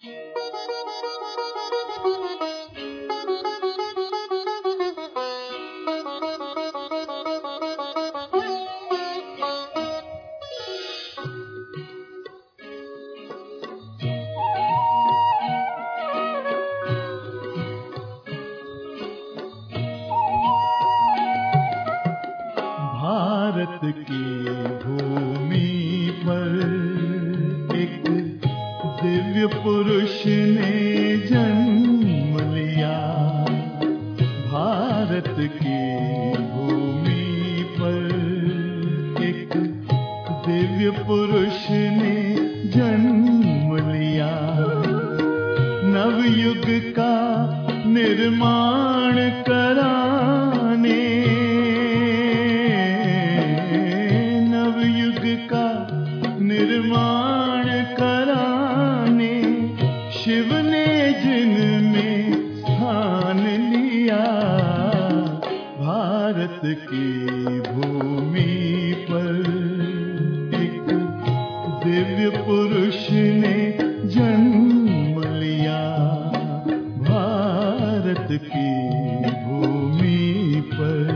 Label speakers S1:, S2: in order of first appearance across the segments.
S1: भारत की भूमि पर एक दिव्य पुरुष ने जन्म लिया। भारत की भूमि पर एक दिव्य पुरुष ने जन्म लिया। नवयुग का निर्माण कराने, निर्माण कराने शिव ने जिनमें स्थान लिया। भारत की भूमि पर एक दिव्य पुरुष ने जन्म लिया। भारत की भूमि पर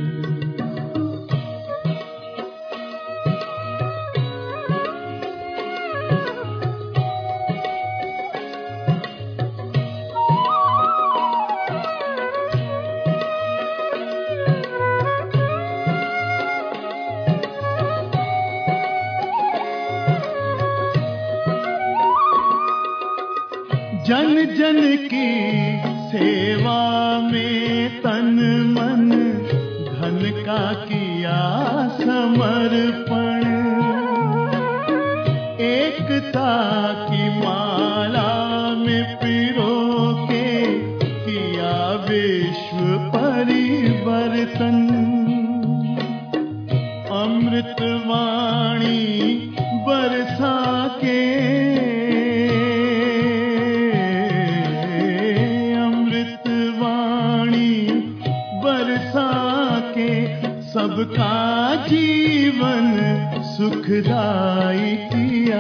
S1: जन जन की सेवा में तन मन धन का किया समर्पण। एकता की माला में पिरो के किया विश्व परिवर्तन। अमृत वाणी बरसा के, सबका जीवन सुखदाई किया।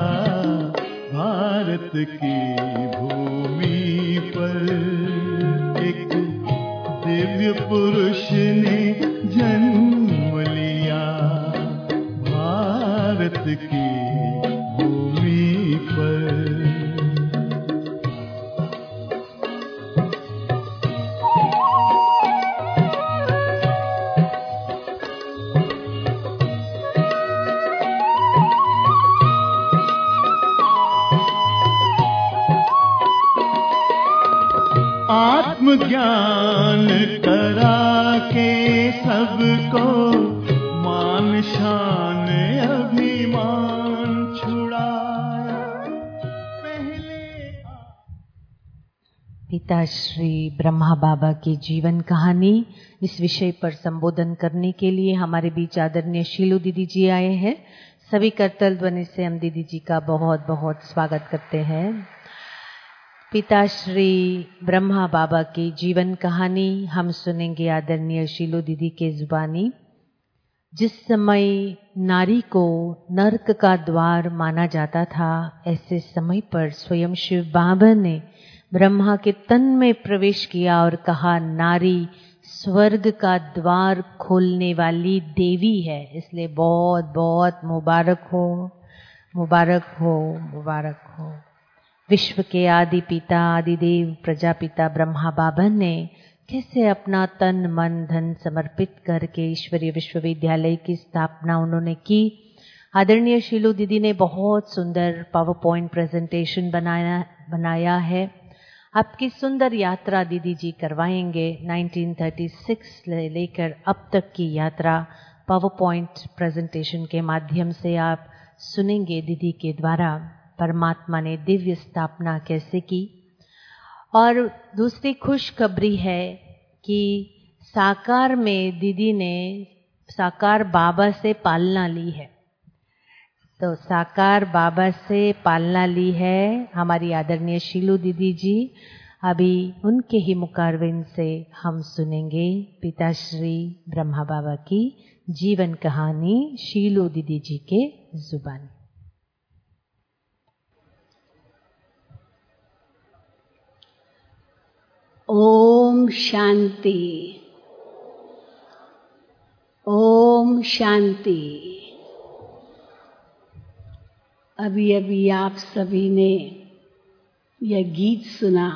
S1: भारत की भूमि पर एक दिव्य पुरुष ने जन्म लिया। भारत की भूमि पर आत्मज्ञान करा के सबको मान शान अभिमान छुड़ाया।
S2: पिता श्री ब्रह्मा बाबा की जीवन कहानी इस विषय पर संबोधन करने के लिए हमारे बीच आदरणीय शीलू दीदी जी आए हैं। सभी करतल ध्वनि से हम दीदी जी का बहुत बहुत स्वागत करते हैं। पिता श्री ब्रह्मा बाबा की जीवन कहानी हम सुनेंगे आदरणीय शीलू दीदी के जुबानी। जिस समय नारी को नरक का द्वार माना जाता था, ऐसे समय पर स्वयं शिव बाबा ने ब्रह्मा के तन में प्रवेश किया और कहा, नारी स्वर्ग का द्वार खोलने वाली देवी है, इसलिए बहुत बहुत मुबारक हो, मुबारक हो, मुबारक हो। विश्व के आदि पिता आदिदेव प्रजापिता ब्रह्मा बाबा ने कैसे अपना तन मन धन समर्पित करके ईश्वरीय विश्वविद्यालय की स्थापना उन्होंने की। आदरणीय शीलू दीदी ने बहुत सुंदर पावर पॉइंट प्रेजेंटेशन बनाया है। आपकी सुंदर यात्रा दीदी जी करवाएंगे। 1936 से लेकर अब तक की यात्रा पावर पॉइंट प्रेजेंटेशन के माध्यम से आप सुनेंगे। दीदी के द्वारा परमात्मा ने दिव्य स्थापना कैसे की। और दूसरी खुशखबरी है कि साकार में दीदी ने साकार बाबा से पालना ली है। तो साकार बाबा से पालना ली है हमारी आदरणीय शीलू दीदी जी। अभी उनके ही मुखारविंद से हम सुनेंगे पिताश्री ब्रह्मा बाबा की जीवन कहानी शीलू दीदी जी के जुबानी।
S3: ओम शांति। ओम शांति। अभी अभी आप सभी ने यह गीत सुना।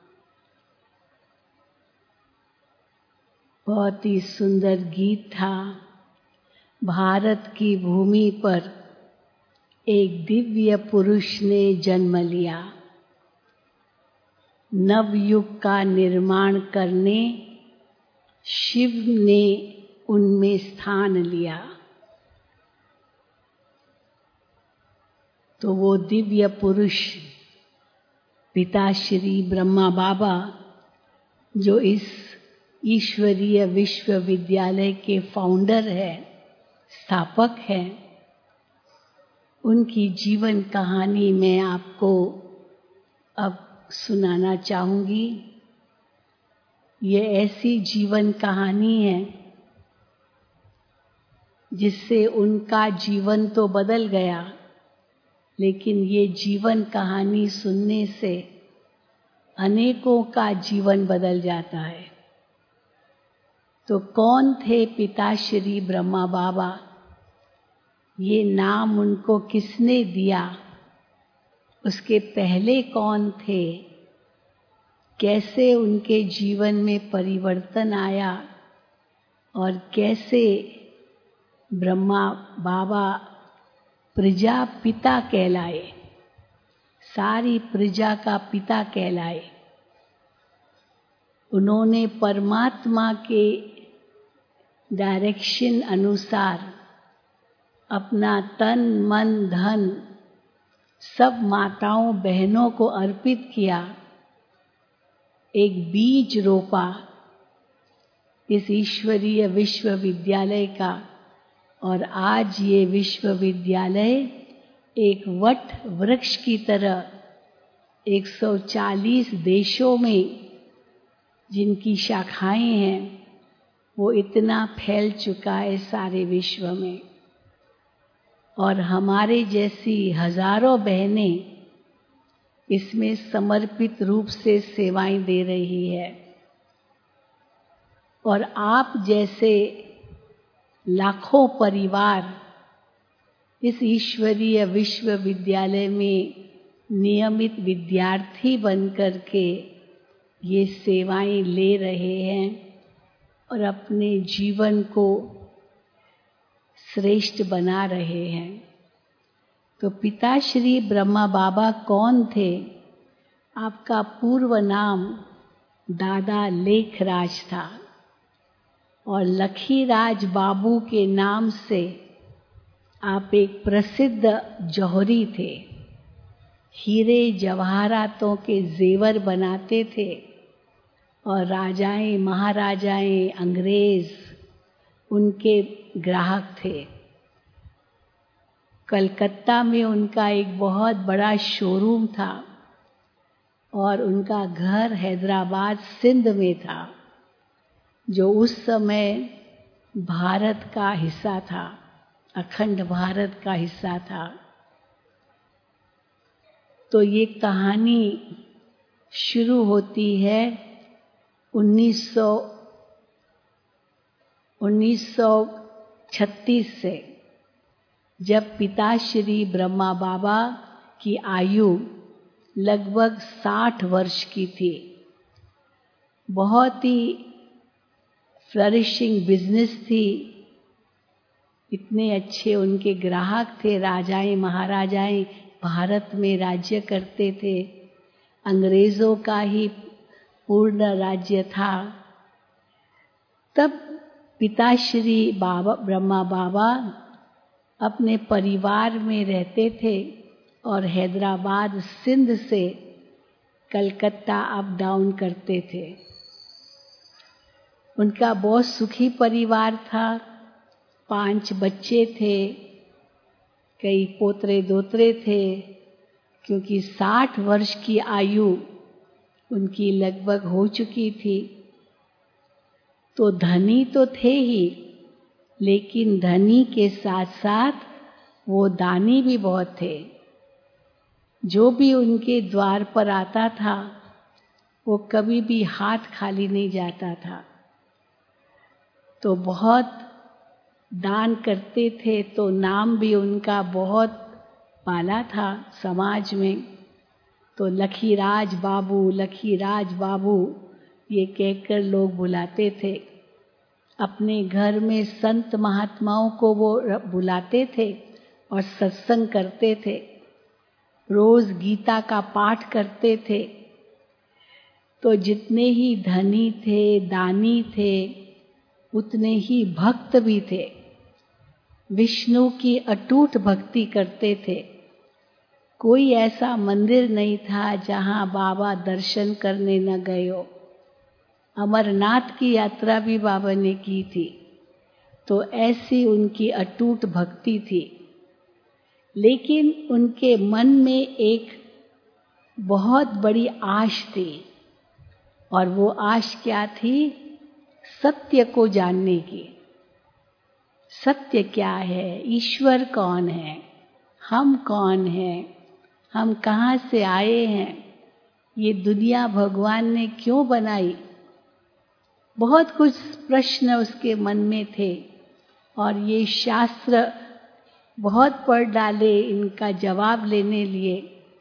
S3: बहुत ही सुंदर गीत था। भारत की भूमि पर एक दिव्य पुरुष ने जन्म लिया। नवयुग का निर्माण करने शिव ने उनमें स्थान लिया। तो वो दिव्य पुरुष पिता श्री ब्रह्मा बाबा, जो इस ईश्वरीय विश्वविद्यालय के फाउंडर है, स्थापक हैं, उनकी जीवन कहानी मैं आपको अब सुनाना चाहूंगी। ये ऐसी जीवन कहानी है जिससे उनका जीवन तो बदल गया, लेकिन ये जीवन कहानी सुनने से अनेकों का जीवन बदल जाता है। तो कौन थे पिता श्री ब्रह्मा बाबा? ये नाम उनको किसने दिया? उसके पहले कौन थे? कैसे उनके जीवन में परिवर्तन आया और कैसे ब्रह्मा बाबा प्रजापिता कहलाए, सारी प्रजा का पिता कहलाए। उन्होंने परमात्मा के डायरेक्शन अनुसार अपना तन मन धन सब माताओं बहनों को अर्पित किया। एक बीज रोपा इस ईश्वरीय विश्वविद्यालय का, और आज ये विश्वविद्यालय एक वट वृक्ष की तरह 140 देशों में जिनकी शाखाएं हैं, वो इतना फैल चुका है सारे विश्व में। और हमारे जैसी हजारों बहनें इसमें समर्पित रूप से सेवाएं दे रही है। और आप जैसे लाखों परिवार इस ईश्वरीय विश्वविद्यालय में नियमित विद्यार्थी बनकर के ये सेवाएं ले रहे हैं और अपने जीवन को श्रेष्ठ बना रहे हैं। तो पिता श्री ब्रह्मा बाबा कौन थे? आपका पूर्व नाम दादा लेखराज था और लखीराज बाबू के नाम से आप एक प्रसिद्ध जौहरी थे। हीरे जवाहरातों के जेवर बनाते थे और राजाएं महाराजाएं अंग्रेज उनके ग्राहक थे। कलकत्ता में उनका एक बहुत बड़ा शोरूम था और उनका घर हैदराबाद सिंध में था, जो उस समय भारत का हिस्सा था, अखंड भारत का हिस्सा था। तो ये कहानी शुरू होती है 1936 से, जब पिता श्री ब्रह्मा बाबा की आयु लगभग 60 वर्ष की थी। बहुत ही फ्लरिशिंग बिजनेस थी, इतने अच्छे उनके ग्राहक थे। राजाएं महाराजाएं भारत में राज्य करते थे, अंग्रेजों का ही पूर्ण राज्य था। तब पिताश्री बाबा ब्रह्मा बाबा अपने परिवार में रहते थे और हैदराबाद सिंध से कलकत्ता अप डाउन करते थे। उनका बहुत सुखी परिवार था, 5 बच्चे थे, कई पोतरे दोतरे थे, क्योंकि 60 वर्ष की आयु उनकी लगभग हो चुकी थी। तो धनी तो थे ही, लेकिन धनी के साथ साथ वो दानी भी बहुत थे। जो भी उनके द्वार पर आता था वो कभी भी हाथ खाली नहीं जाता था। तो बहुत दान करते थे, तो नाम भी उनका बहुत पाला था समाज में। तो लखीराज बाबू ये कहकर लोग बुलाते थे। अपने घर में संत महात्माओं को वो बुलाते थे और सत्संग करते थे। रोज गीता का पाठ करते थे। तो जितने ही धनी थे, दानी थे, उतने ही भक्त भी थे। विष्णु की अटूट भक्ति करते थे। कोई ऐसा मंदिर नहीं था जहां बाबा दर्शन करने न गए हो। अमरनाथ की यात्रा भी बाबा ने की थी। तो ऐसी उनकी अटूट भक्ति थी। लेकिन उनके मन में एक बहुत बड़ी आश थी। और वो आश क्या थी? सत्य को जानने की। सत्य क्या है? ईश्वर कौन है? हम कौन हैं? हम कहाँ से आए हैं? ये दुनिया भगवान ने क्यों बनाई? बहुत कुछ प्रश्न उसके मन में थे। और ये शास्त्र बहुत पढ़ डाले इनका जवाब लेने लिए।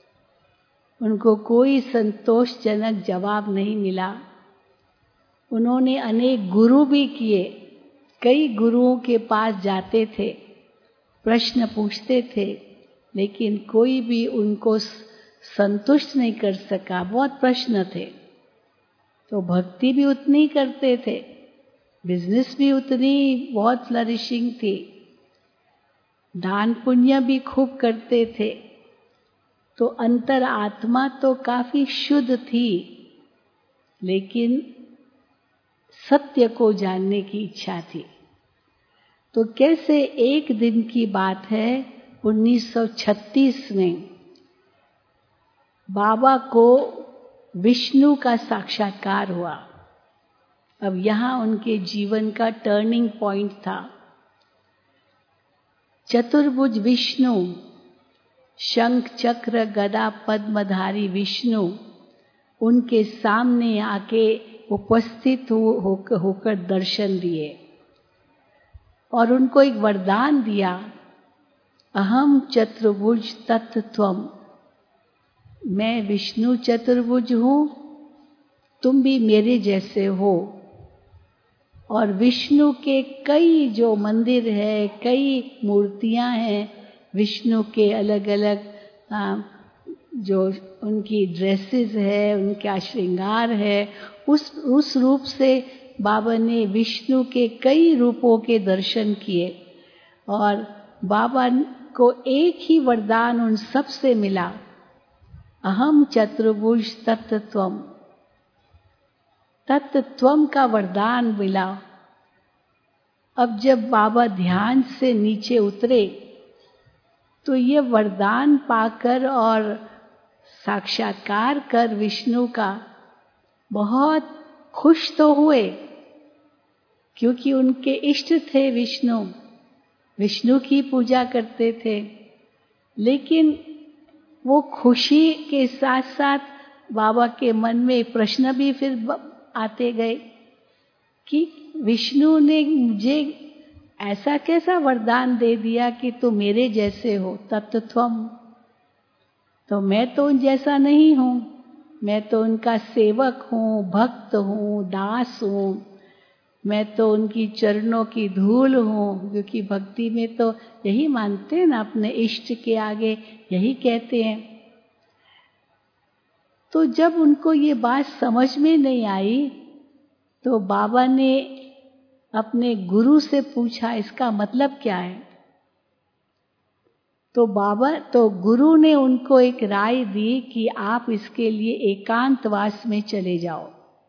S3: उनको कोई संतोषजनक जवाब नहीं मिला। उन्होंने अनेक गुरु भी किए। कई गुरुओं के पास जाते थे, प्रश्न पूछते थे, लेकिन कोई भी उनको संतुष्ट नहीं कर सका। बहुत प्रश्न थे। तो भक्ति भी उतनी करते थे, बिजनेस भी उतनी बहुत फ्लरिशिंग थी, दान पुण्य भी खूब करते थे। तो अंतर आत्मा तो काफी शुद्ध थी, लेकिन सत्य को जानने की इच्छा थी। तो कैसे एक दिन की बात है, 1936 में बाबा को विष्णु का साक्षात्कार हुआ। अब यहाँ उनके जीवन का टर्निंग पॉइंट था। चतुर्भुज विष्णु, शंख चक्र गदा पद्मधारी विष्णु उनके सामने आके उपस्थित होकर दर्शन दिए और उनको एक वरदान दिया, अहम चतुर्भुज तत्त्वम। मैं विष्णु चतुर्भुज हूँ, तुम भी मेरे जैसे हो। और विष्णु के कई जो मंदिर है, कई मूर्तियां हैं विष्णु के, अलग अलग जो उनकी ड्रेसेस है, उनका श्रृंगार है, उस रूप से बाबा ने विष्णु के कई रूपों के दर्शन किए। और बाबा को एक ही वरदान उन सब से मिला, अहम चतुर्भुज तत्त्वम। तत्त्वम का वरदान मिला। अब जब बाबा ध्यान से नीचे उतरे तो ये वरदान पाकर और साक्षात्कार कर विष्णु का बहुत खुश तो हुए, क्योंकि उनके इष्ट थे विष्णु, विष्णु की पूजा करते थे। लेकिन वो खुशी के साथ साथ बाबा के मन में प्रश्न भी फिर आते गए कि विष्णु ने मुझे ऐसा कैसा वरदान दे दिया कि तू मेरे जैसे हो, तत्त्वम। तो मैं तो उन जैसा नहीं हूँ, मैं तो उनका सेवक हूँ, भक्त हूँ, दास हूँ, मैं तो उनकी चरणों की धूल हूँ। क्योंकि भक्ति में तो यही मानते हैं ना, अपने इष्ट के आगे यही कहते हैं। तो जब उनको ये बात समझ में नहीं आई तो बाबा ने अपने गुरु से पूछा, इसका मतलब क्या है? तो गुरु ने उनको एक राय दी कि आप इसके लिए एकांतवास में चले जाओ।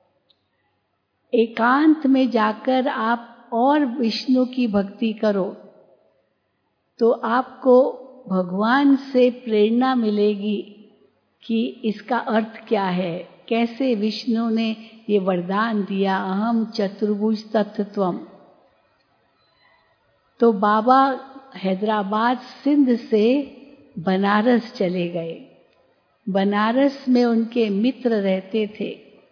S3: एकांत में जाकर आप और विष्णु की भक्ति करो तो आपको भगवान से प्रेरणा मिलेगी कि इसका अर्थ क्या है, कैसे विष्णु ने ये वरदान दिया, अहम चतुर्भुज तत्त्वम। तो बाबा हैदराबाद सिंध से बनारस चले गए। बनारस में उनके मित्र रहते थे,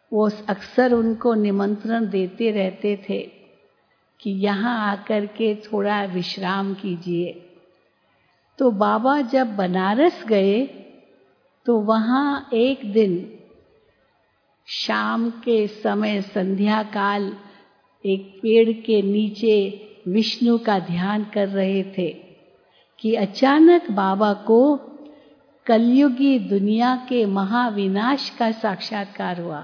S3: वो अक्सर उनको निमंत्रण देते रहते थे कि यहाँ आकर के थोड़ा विश्राम कीजिए। तो बाबा जब बनारस गए तो वहाँ एक दिन शाम के समय संध्या काल एक पेड़ के नीचे विष्णु का ध्यान कर रहे थे कि अचानक बाबा को कलयुगी दुनिया के महाविनाश का साक्षात्कार हुआ।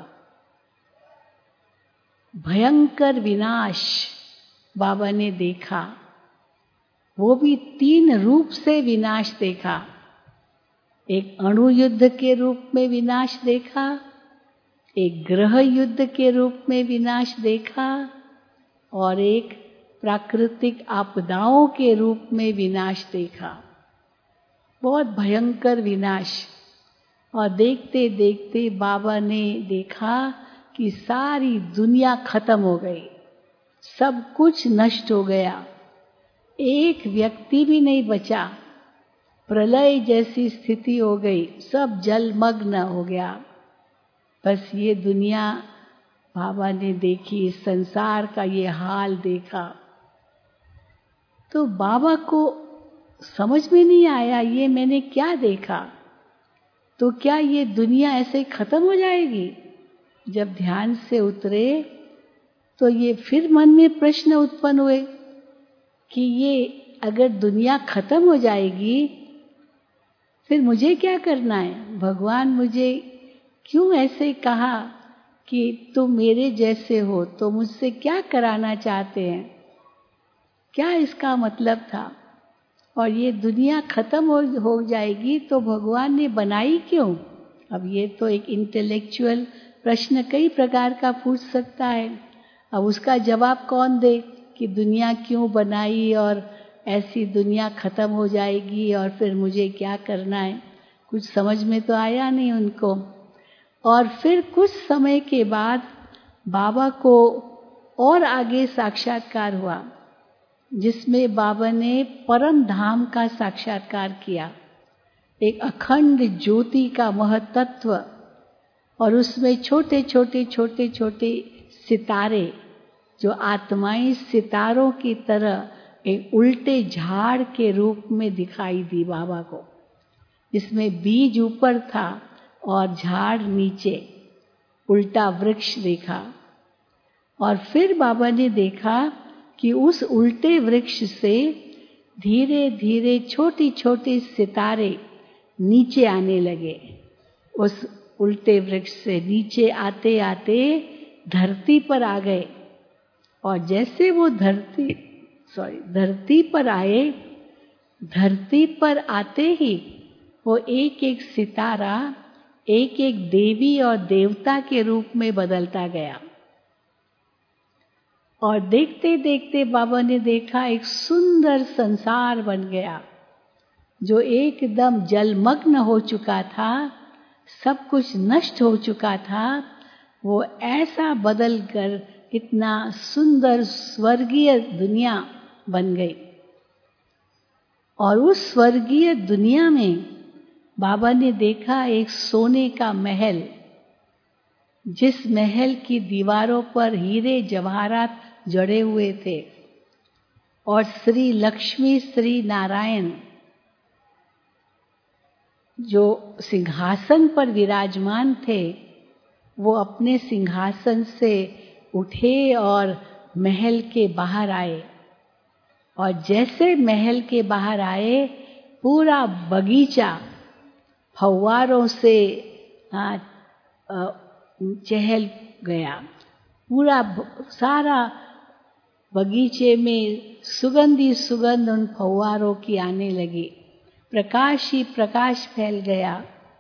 S3: भयंकर विनाश बाबा ने देखा, वो भी 3 रूप से विनाश देखा। एक अणु युद्ध के रूप में विनाश देखा, एक ग्रह युद्ध के रूप में विनाश देखा और एक प्राकृतिक आपदाओं के रूप में विनाश देखा। बहुत भयंकर विनाश। और देखते देखते बाबा ने देखा कि सारी दुनिया खत्म हो गई, सब कुछ नष्ट हो गया, एक व्यक्ति भी नहीं बचा। प्रलय जैसी स्थिति हो गई, सब जलमग्न हो गया। बस ये दुनिया बाबा ने देखी, संसार का ये हाल देखा। तो बाबा को समझ में नहीं आया ये मैंने क्या देखा। तो क्या ये दुनिया ऐसे खत्म हो जाएगी? जब ध्यान से उतरे तो ये फिर मन में प्रश्न उत्पन्न हुए कि ये अगर दुनिया खत्म हो जाएगी फिर मुझे क्या करना है? भगवान मुझे क्यों ऐसे कहा कि तुम मेरे जैसे हो, तो मुझसे क्या कराना चाहते हैं? क्या इसका मतलब था? और ये दुनिया खत्म हो जाएगी तो भगवान ने बनाई क्यों? अब ये तो एक इंटेलेक्चुअल प्रश्न कई प्रकार का पूछ सकता है। अब उसका जवाब कौन दे कि दुनिया क्यों बनाई और ऐसी दुनिया खत्म हो जाएगी और फिर मुझे क्या करना है? कुछ समझ में तो आया नहीं उनको। और फिर कुछ समय के बाद बाबा को और आगे साक्षात्कार हुआ, जिसमें बाबा ने परम धाम का साक्षात्कार किया, एक अखंड ज्योति का महतत्व, और उसमें छोटे छोटे सितारे, जो आत्माएं सितारों की तरह एक उल्टे झाड़ के रूप में दिखाई दी बाबा को, जिसमें बीज ऊपर था और झाड़ नीचे, उल्टा वृक्ष देखा। और फिर बाबा ने देखा कि उस उल्टे वृक्ष से धीरे धीरे छोटी छोटी सितारे नीचे आने लगे। उस उल्टे वृक्ष से नीचे आते आते धरती पर आ गए। और जैसे वो धरती पर आए, धरती पर आते ही वो एक एक सितारा एक एक देवी और देवता के रूप में बदलता गया। और देखते देखते बाबा ने देखा एक सुंदर संसार बन गया, जो एकदम जलमग्न हो चुका था, सब कुछ नष्ट हो चुका था। वो ऐसा बदल कर इतना सुंदर स्वर्गीय दुनिया बन गई। और उस स्वर्गीय दुनिया में बाबा ने देखा एक सोने का महल, जिस महल की दीवारों पर हीरे जवाहरात जड़े हुए थे, और श्री लक्ष्मी श्री नारायण जो सिंहासन पर विराजमान थे, वो अपने सिंहासन से उठे और महल के बाहर आए। और जैसे महल के बाहर आए, पूरा बगीचा फव्वारों से चहल गया। पूरा सारा बगीचे में सुगंधी सुगंध उन फव्वारों की आने लगी, प्रकाश ही प्रकाश फैल गया।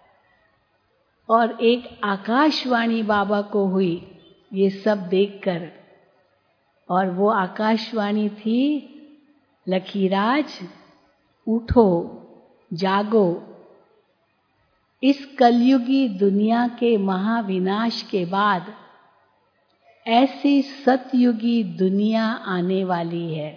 S3: और एक आकाशवाणी बाबा को हुई ये सब देखकर, और वो आकाशवाणी थी, लखीराज उठो जागो, इस कलयुगी दुनिया के महाविनाश के बाद ऐसी सतयुगी दुनिया आने वाली है।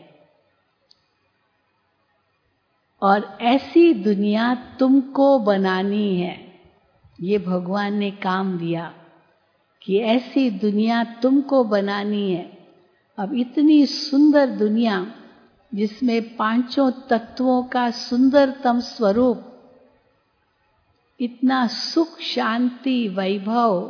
S3: और ऐसी दुनिया तुमको बनानी है। ये भगवान ने काम दिया। कि ऐसी दुनिया तुमको बनानी है। अब इतनी सुंदर दुनिया जिसमें पांचों तत्वों का सुंदरतम स्वरूप, इतना सुख शांति वैभव,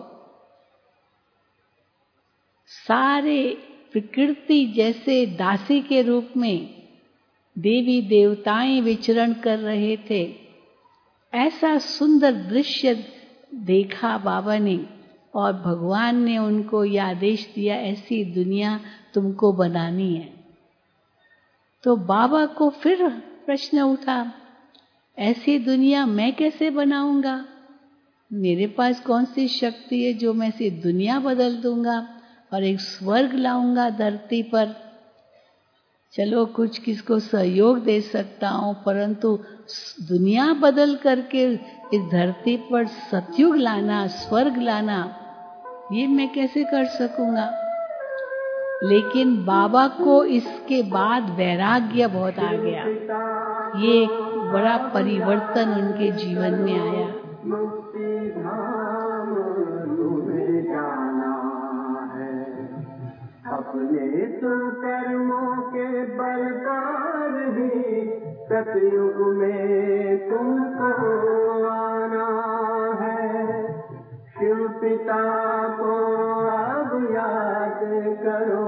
S3: सारे प्रकृति जैसे दासी के रूप में देवी देवताएं विचरण कर रहे थे। ऐसा सुंदर दृश्य देखा बाबा ने और भगवान ने उनको यह आदेश दिया, ऐसी दुनिया तुमको बनानी है। तो बाबा को फिर प्रश्न उठा, ऐसी दुनिया मैं कैसे बनाऊंगा? मेरे पास कौन सी शक्ति है जो मैं ऐसी दुनिया बदल दूंगा और एक स्वर्ग लाऊंगा धरती पर? चलो कुछ किसको सहयोग दे सकता हूँ, परंतु दुनिया बदल करके इस धरती पर सतयुग लाना, स्वर्ग लाना, ये मैं कैसे कर सकूंगा? लेकिन बाबा को इसके बाद वैराग्य बहुत आ गया। ये एक बड़ा परिवर्तन उनके जीवन में आया।
S1: मुक्ति धाम तुम्हें जाना है, अपने सुकर्मों के बल पर ही सतयुग में तुमको आना है। शिव पिता को अब याद करो,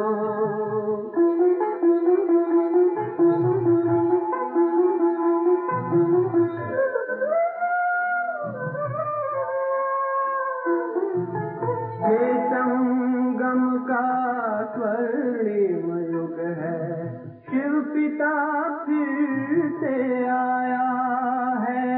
S1: ये संगम का स्वर्णिम युग है, शिव पिता फिर से आया है।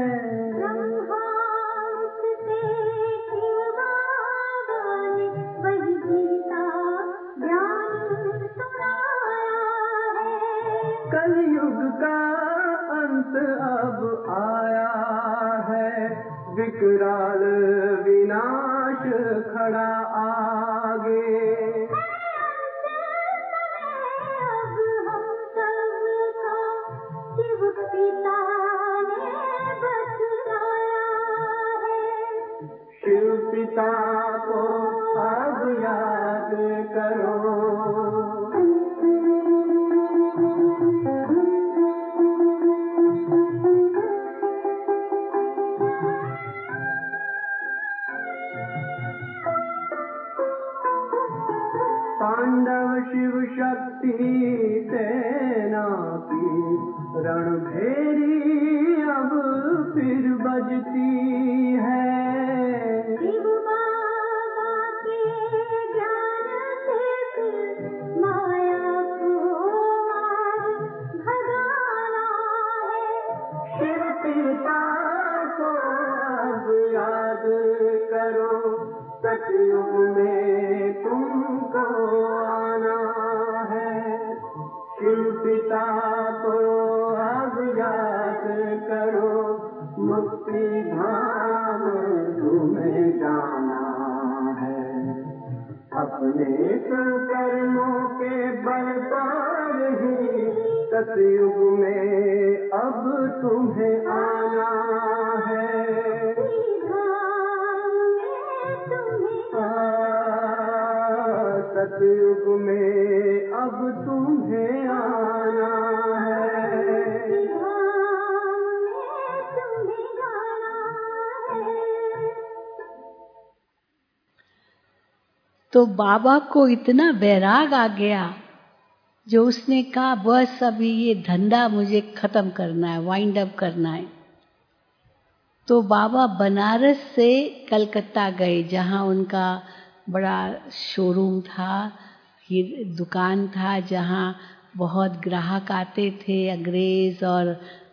S1: कलयुग का अंत अब आया है, विकराल विनाश खड़ा आगे। शिव पिता को अब याद करो, पांडव शिव शक्ति सेना की रणभेरी अब फिर बजती है। शिव बाबा के ज्ञान से माया को भगाना है। शिव पिता को अब याद करो, सतयुग में तुमको आना है। शिव पिता को अब याद करो, मुक्ति धाम तुम्हें जाना है। अपने कर्मों के बल पर ही सतयुग में अब तुम्हें आना है। सतयुग में अब तुम्हें आना है।
S3: तो बाबा को इतना वैराग आ गया जो उसने कहा बस अभी ये धंधा मुझे खत्म करना है, वाइंड अप करना है। तो बाबा बनारस से कलकत्ता गए, जहाँ उनका बड़ा शोरूम था, ये दुकान था, जहाँ बहुत ग्राहक आते थे, अंग्रेज और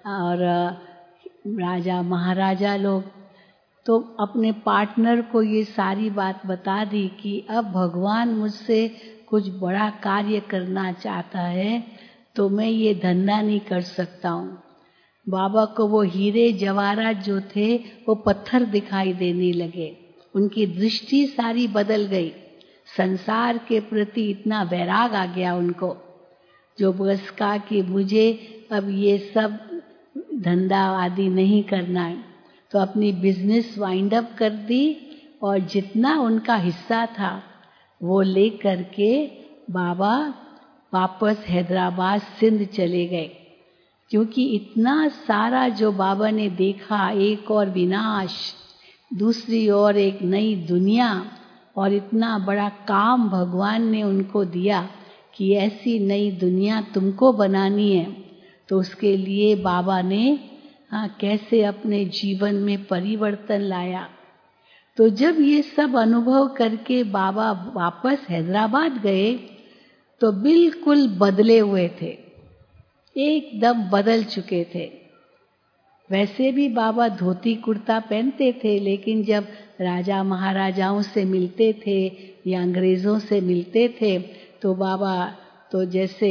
S3: राजा महाराजा लोग। तो अपने पार्टनर को ये सारी बात बता दी कि अब भगवान मुझसे कुछ बड़ा कार्य करना चाहता है, तो मैं ये धंधा नहीं कर सकता हूँ। बाबा को वो हीरे जवाहरात जो थे वो पत्थर दिखाई देने लगे, उनकी दृष्टि सारी बदल गई। संसार के प्रति इतना वैराग आ गया उनको, जो बस कहा कि मुझे अब ये सब धंधा आदि नहीं करना है। तो अपनी बिजनेस वाइंड अप कर दी और जितना उनका हिस्सा था वो ले करके बाबा वापस हैदराबाद सिंध चले गए। क्योंकि इतना सारा जो बाबा ने देखा, एक और विनाश, दूसरी ओर एक नई दुनिया, और इतना बड़ा काम भगवान ने उनको दिया कि ऐसी नई दुनिया तुमको बनानी है। तो उसके लिए बाबा ने कैसे अपने जीवन में परिवर्तन लाया। तो जब ये सब अनुभव करके बाबा वापस हैदराबाद गए तो बिल्कुल बदले हुए थे, एकदम बदल चुके थे। वैसे भी बाबा धोती कुर्ता पहनते थे, लेकिन जब राजा महाराजाओं से मिलते थे या अंग्रेजों से मिलते थे तो बाबा तो जैसे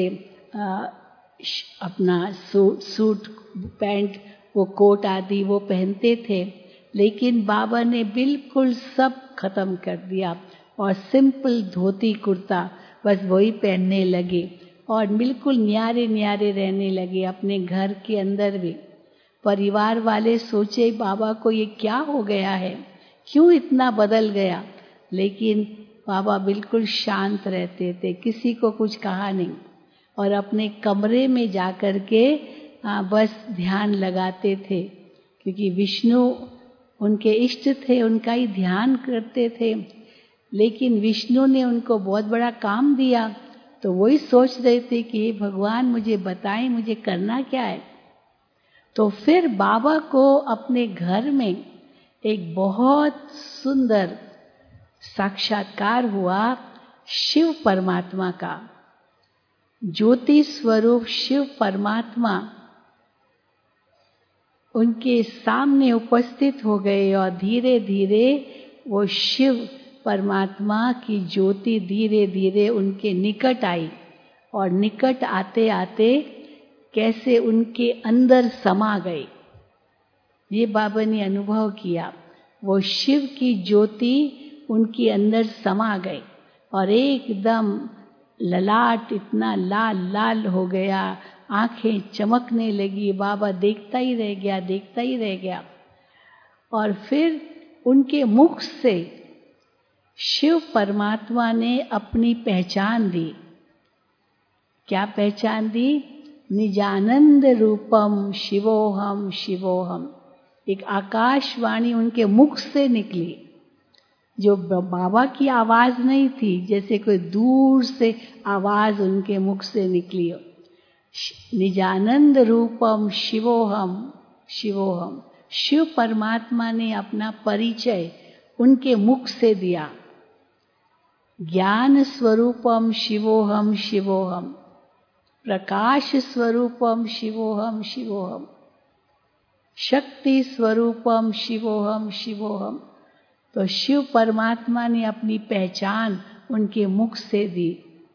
S3: अपना सूट पैंट, वो कोट आदि वो पहनते थे। लेकिन बाबा ने बिल्कुल सब खत्म कर दिया और सिंपल धोती कुर्ता बस वही पहनने लगे और बिल्कुल न्यारे न्यारे रहने लगे अपने घर के अंदर भी। परिवार वाले सोचे बाबा को ये क्या हो गया है, क्यों इतना बदल गया। लेकिन बाबा बिल्कुल शांत रहते थे, किसी को कुछ कहा नहीं और अपने कमरे में जाकर के बस ध्यान लगाते थे। क्योंकि विष्णु उनके इष्ट थे, उनका ही ध्यान करते थे। लेकिन विष्णु ने उनको बहुत बड़ा काम दिया, तो वही सोच रहे थे कि हे भगवान मुझे बताएं मुझे करना क्या है। तो फिर बाबा को अपने घर में एक बहुत सुंदर साक्षात्कार हुआ शिव परमात्मा का। ज्योति स्वरूप शिव परमात्मा उनके सामने उपस्थित हो गए और धीरे धीरे वो शिव परमात्मा की ज्योति धीरे धीरे उनके निकट आई और निकट आते आते कैसे उनके अंदर समा गए, ये बाबा ने अनुभव किया। वो शिव की ज्योति उनके अंदर समा गई और एकदम ललाट इतना लाल लाल हो गया, आंखें चमकने लगी। बाबा देखता ही रह गया, देखता ही रह गया। और फिर उनके मुख से शिव परमात्मा ने अपनी पहचान दी। क्या पहचान दी? निजानंद रूपम शिवोहम शिवोहम। एक आकाशवाणी उनके मुख से निकली, जो बाबा की आवाज नहीं थी, जैसे कोई दूर से आवाज उनके मुख से निकली हो। निजानंद रूपम शिवोहम शिवोहम। शिव परमात्मा ने अपना परिचय उनके मुख से दिया। ज्ञान स्वरूपम शिवोहम शिवोहम। प्रकाश स्वरूपम शिवोहम शिवोहम। शक्ति स्वरूपम शिवोहम शिवोहम। तो शिव परमात्मा ने अपनी पहचान उनके मुख से दी।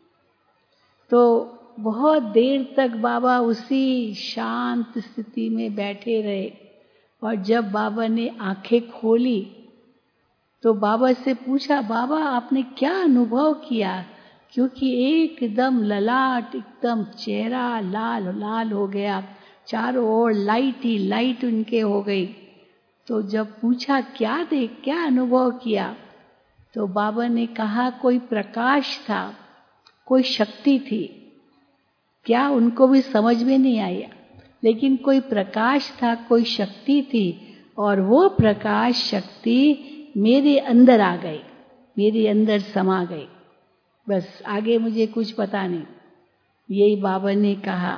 S3: तो बहुत देर तक बाबा उसी शांत स्थिति में बैठे रहे और जब बाबा ने आंखें खोली तो बाबा से पूछा, बाबा आपने क्या अनुभव किया? क्योंकि एकदम ललाट, एकदम चेहरा लाल लाल हो गया, चारों ओर लाइट ही लाइट उनके हो गई। तो जब पूछा क्या अनुभव किया, तो बाबा ने कहा कोई प्रकाश था, कोई शक्ति थी। क्या उनको भी समझ में नहीं आया, लेकिन कोई प्रकाश था, कोई शक्ति थी और वो प्रकाश शक्ति मेरे अंदर आ गई, मेरे अंदर समा गई। बस आगे मुझे कुछ पता नहीं, यही बाबा ने कहा।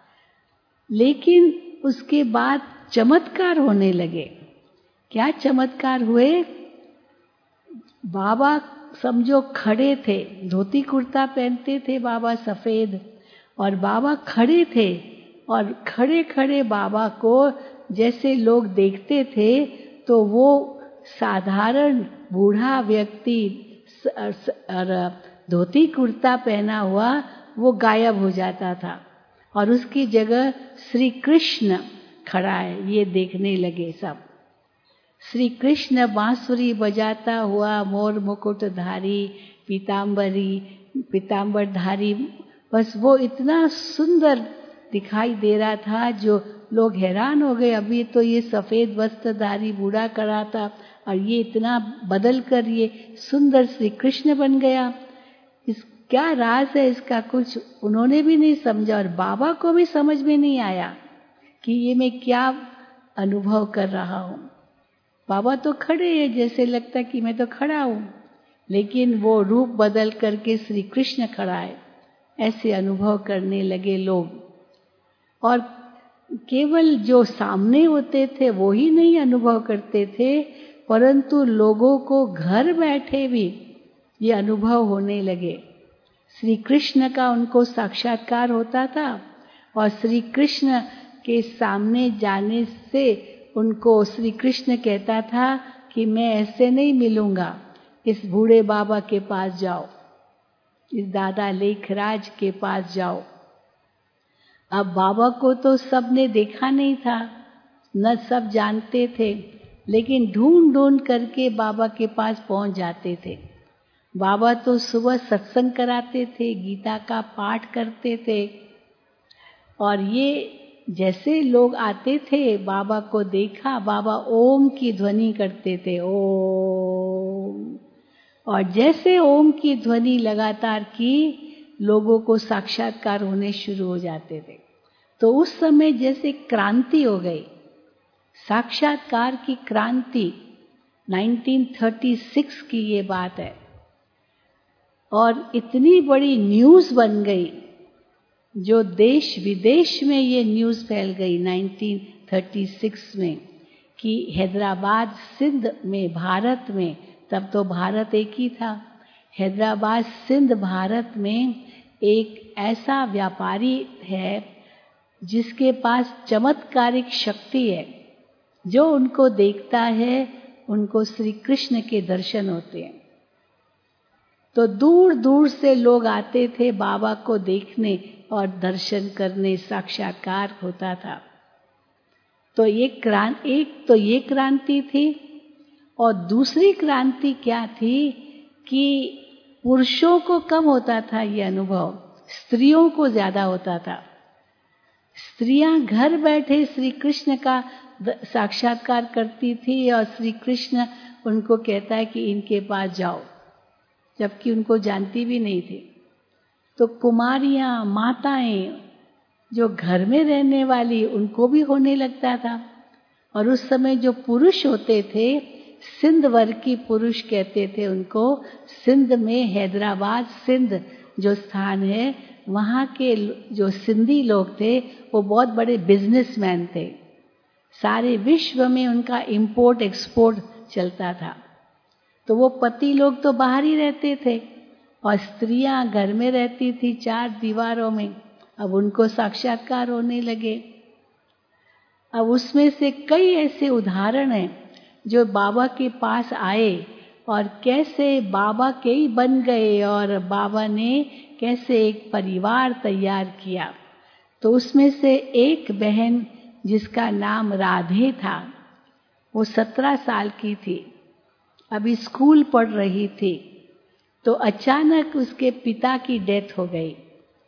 S3: लेकिन उसके बाद चमत्कार होने लगे। क्या चमत्कार हुए? बाबा समझो खड़े थे, धोती कुर्ता पहनते थे बाबा सफेद, और बाबा खड़े थे और खड़े खड़े बाबा को जैसे लोग देखते थे तो वो साधारण बूढ़ा व्यक्ति धोती कुर्ता पहना हुआ वो गायब हो जाता था और उसकी जगह श्री कृष्ण खड़ा है, ये देखने लगे सब। श्री कृष्ण बांसुरी बजाता हुआ, मोर मुकुटधारी, पीताम्बरधारी, बस वो इतना सुंदर दिखाई दे रहा था जो लोग हैरान हो गए। अभी तो ये सफेद वस्त्रधारी बूढ़ा खड़ा था, और ये इतना बदल कर ये सुंदर श्री कृष्ण बन गया। इस क्या राज है इसका, कुछ उन्होंने भी नहीं समझा और बाबा को भी समझ में नहीं आया कि ये मैं क्या अनुभव कर रहा हूँ। बाबा तो खड़े हैं, जैसे लगता कि मैं तो खड़ा हूँ, लेकिन वो रूप बदल करके श्री कृष्ण खड़ा है, ऐसे अनुभव करने लगे लोग। और केवल जो सामने होते थे वो ही नहीं अनुभव करते थे, परंतु लोगों को घर बैठे भी ये अनुभव होने लगे। श्री कृष्ण का उनको साक्षात्कार होता था और श्री कृष्ण के सामने जाने से उनको श्री कृष्ण कहता था कि मैं ऐसे नहीं मिलूंगा, इस बूढ़े बाबा के पास जाओ, इस दादा लेखराज के पास जाओ। अब बाबा को तो सबने देखा नहीं था, न सब जानते थे, लेकिन ढूंढ ढूंढ करके बाबा के पास पहुंच जाते थे। बाबा तो सुबह सत्संग कराते थे, गीता का पाठ करते थे, और ये जैसे लोग आते थे बाबा को देखा, बाबा ओम की ध्वनि करते थे, ओम, और जैसे ओम की ध्वनि लगातार की, लोगों को साक्षात्कार होने शुरू हो जाते थे। तो उस समय जैसे क्रांति हो गई, साक्षात्कार की क्रांति, 1936 की ये बात है, और इतनी बड़ी न्यूज़ बन गई, जो देश विदेश में ये न्यूज़ फैल गई 1936 में, कि हैदराबाद सिंध में, भारत में, तब तो भारत एक ही था, हैदराबाद सिंध भारत में एक ऐसा व्यापारी है जिसके पास चमत्कारिक शक्ति है, जो उनको देखता है उनको श्री कृष्ण के दर्शन होते हैं। तो दूर दूर से लोग आते थे बाबा को देखने और दर्शन करने, साक्षात्कार होता था। तो एक तो ये क्रांति थी, और दूसरी क्रांति क्या थी कि पुरुषों को कम होता था ये अनुभव, स्त्रियों को ज्यादा होता था। स्त्रियां घर बैठे श्री कृष्ण का साक्षात्कार करती थी और श्री कृष्ण उनको कहता है कि इनके पास जाओ, जबकि उनको जानती भी नहीं थी। तो कुमारियां, माताएं जो घर में रहने वाली, उनको भी होने लगता था। और उस समय जो पुरुष होते थे, सिंध वर्ग की पुरुष कहते थे उनको, सिंध में हैदराबाद सिंध जो स्थान है, वहाँ के जो सिंधी लोग थे वो बहुत बड़े बिजनेसमैन थे, सारे विश्व में उनका इंपोर्ट एक्सपोर्ट चलता था। तो वो पति लोग तो बाहर ही रहते थे और स्त्रियां घर में रहती थी 4 दीवारों में। अब उनको साक्षात्कार होने लगे। अब उसमें से कई ऐसे उदाहरण हैं जो बाबा के पास आए और कैसे बाबा के ही बन गए, और बाबा ने कैसे एक परिवार तैयार किया। तो उसमें से एक बहन जिसका नाम राधे था, वो 17 साल की थी, अभी स्कूल पढ़ रही थी। तो अचानक उसके पिता की डेथ हो गई,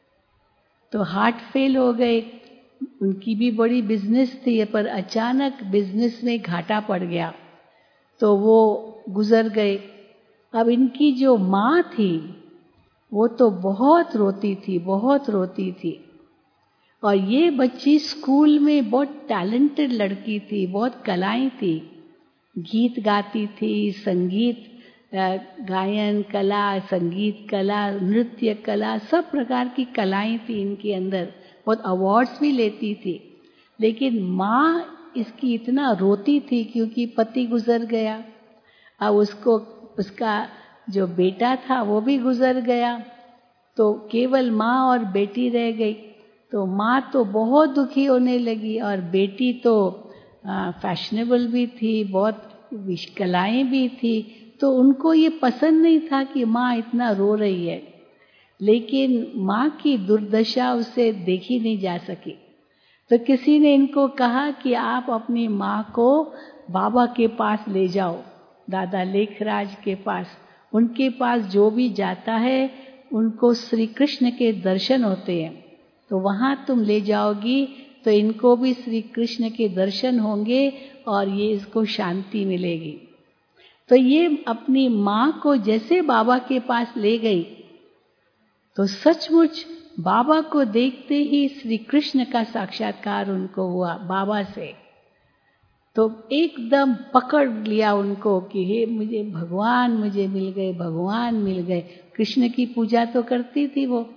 S3: तो हार्ट फेल हो गए। उनकी भी बड़ी बिजनेस थी, पर अचानक बिजनेस में घाटा पड़ गया, तो वो गुजर गए। अब इनकी जो माँ थी वो तो बहुत रोती थी, बहुत रोती थी। और ये बच्ची स्कूल में बहुत टैलेंटेड लड़की थी, बहुत कलाएं थी, गीत गाती थी, संगीत गायन कला, संगीत कला, नृत्य कला, सब प्रकार की कलाएं थी इनके अंदर, बहुत अवार्ड्स भी लेती थी। लेकिन माँ इसकी इतना रोती थी क्योंकि पति गुजर गया। अब उसका जो बेटा था वो भी गुजर गया, तो केवल माँ और बेटी रह गई। तो माँ तो बहुत दुखी होने लगी, और बेटी तो फैशनेबल भी थी, बहुत कलाएं भी थी, तो उनको ये पसंद नहीं था कि माँ इतना रो रही है। लेकिन माँ की दुर्दशा उसे देखी नहीं जा सकी। तो किसी ने इनको कहा कि आप अपनी माँ को बाबा के पास ले जाओ, दादा लेखराज के पास। उनके पास जो भी जाता है उनको श्री कृष्ण के दर्शन होते हैं, तो वहाँ तुम ले जाओगी तो इनको भी श्री कृष्ण के दर्शन होंगे और ये इसको शांति मिलेगी। तो ये अपनी माँ को जैसे बाबा के पास ले गई तो सचमुच बाबा को देखते ही श्री कृष्ण का साक्षात्कार उनको हुआ बाबा से। तो एकदम पकड़ लिया उनको कि हे मुझे भगवान मुझे मिल गए, भगवान मिल गए। कृष्ण की पूजा तो करती थी वो।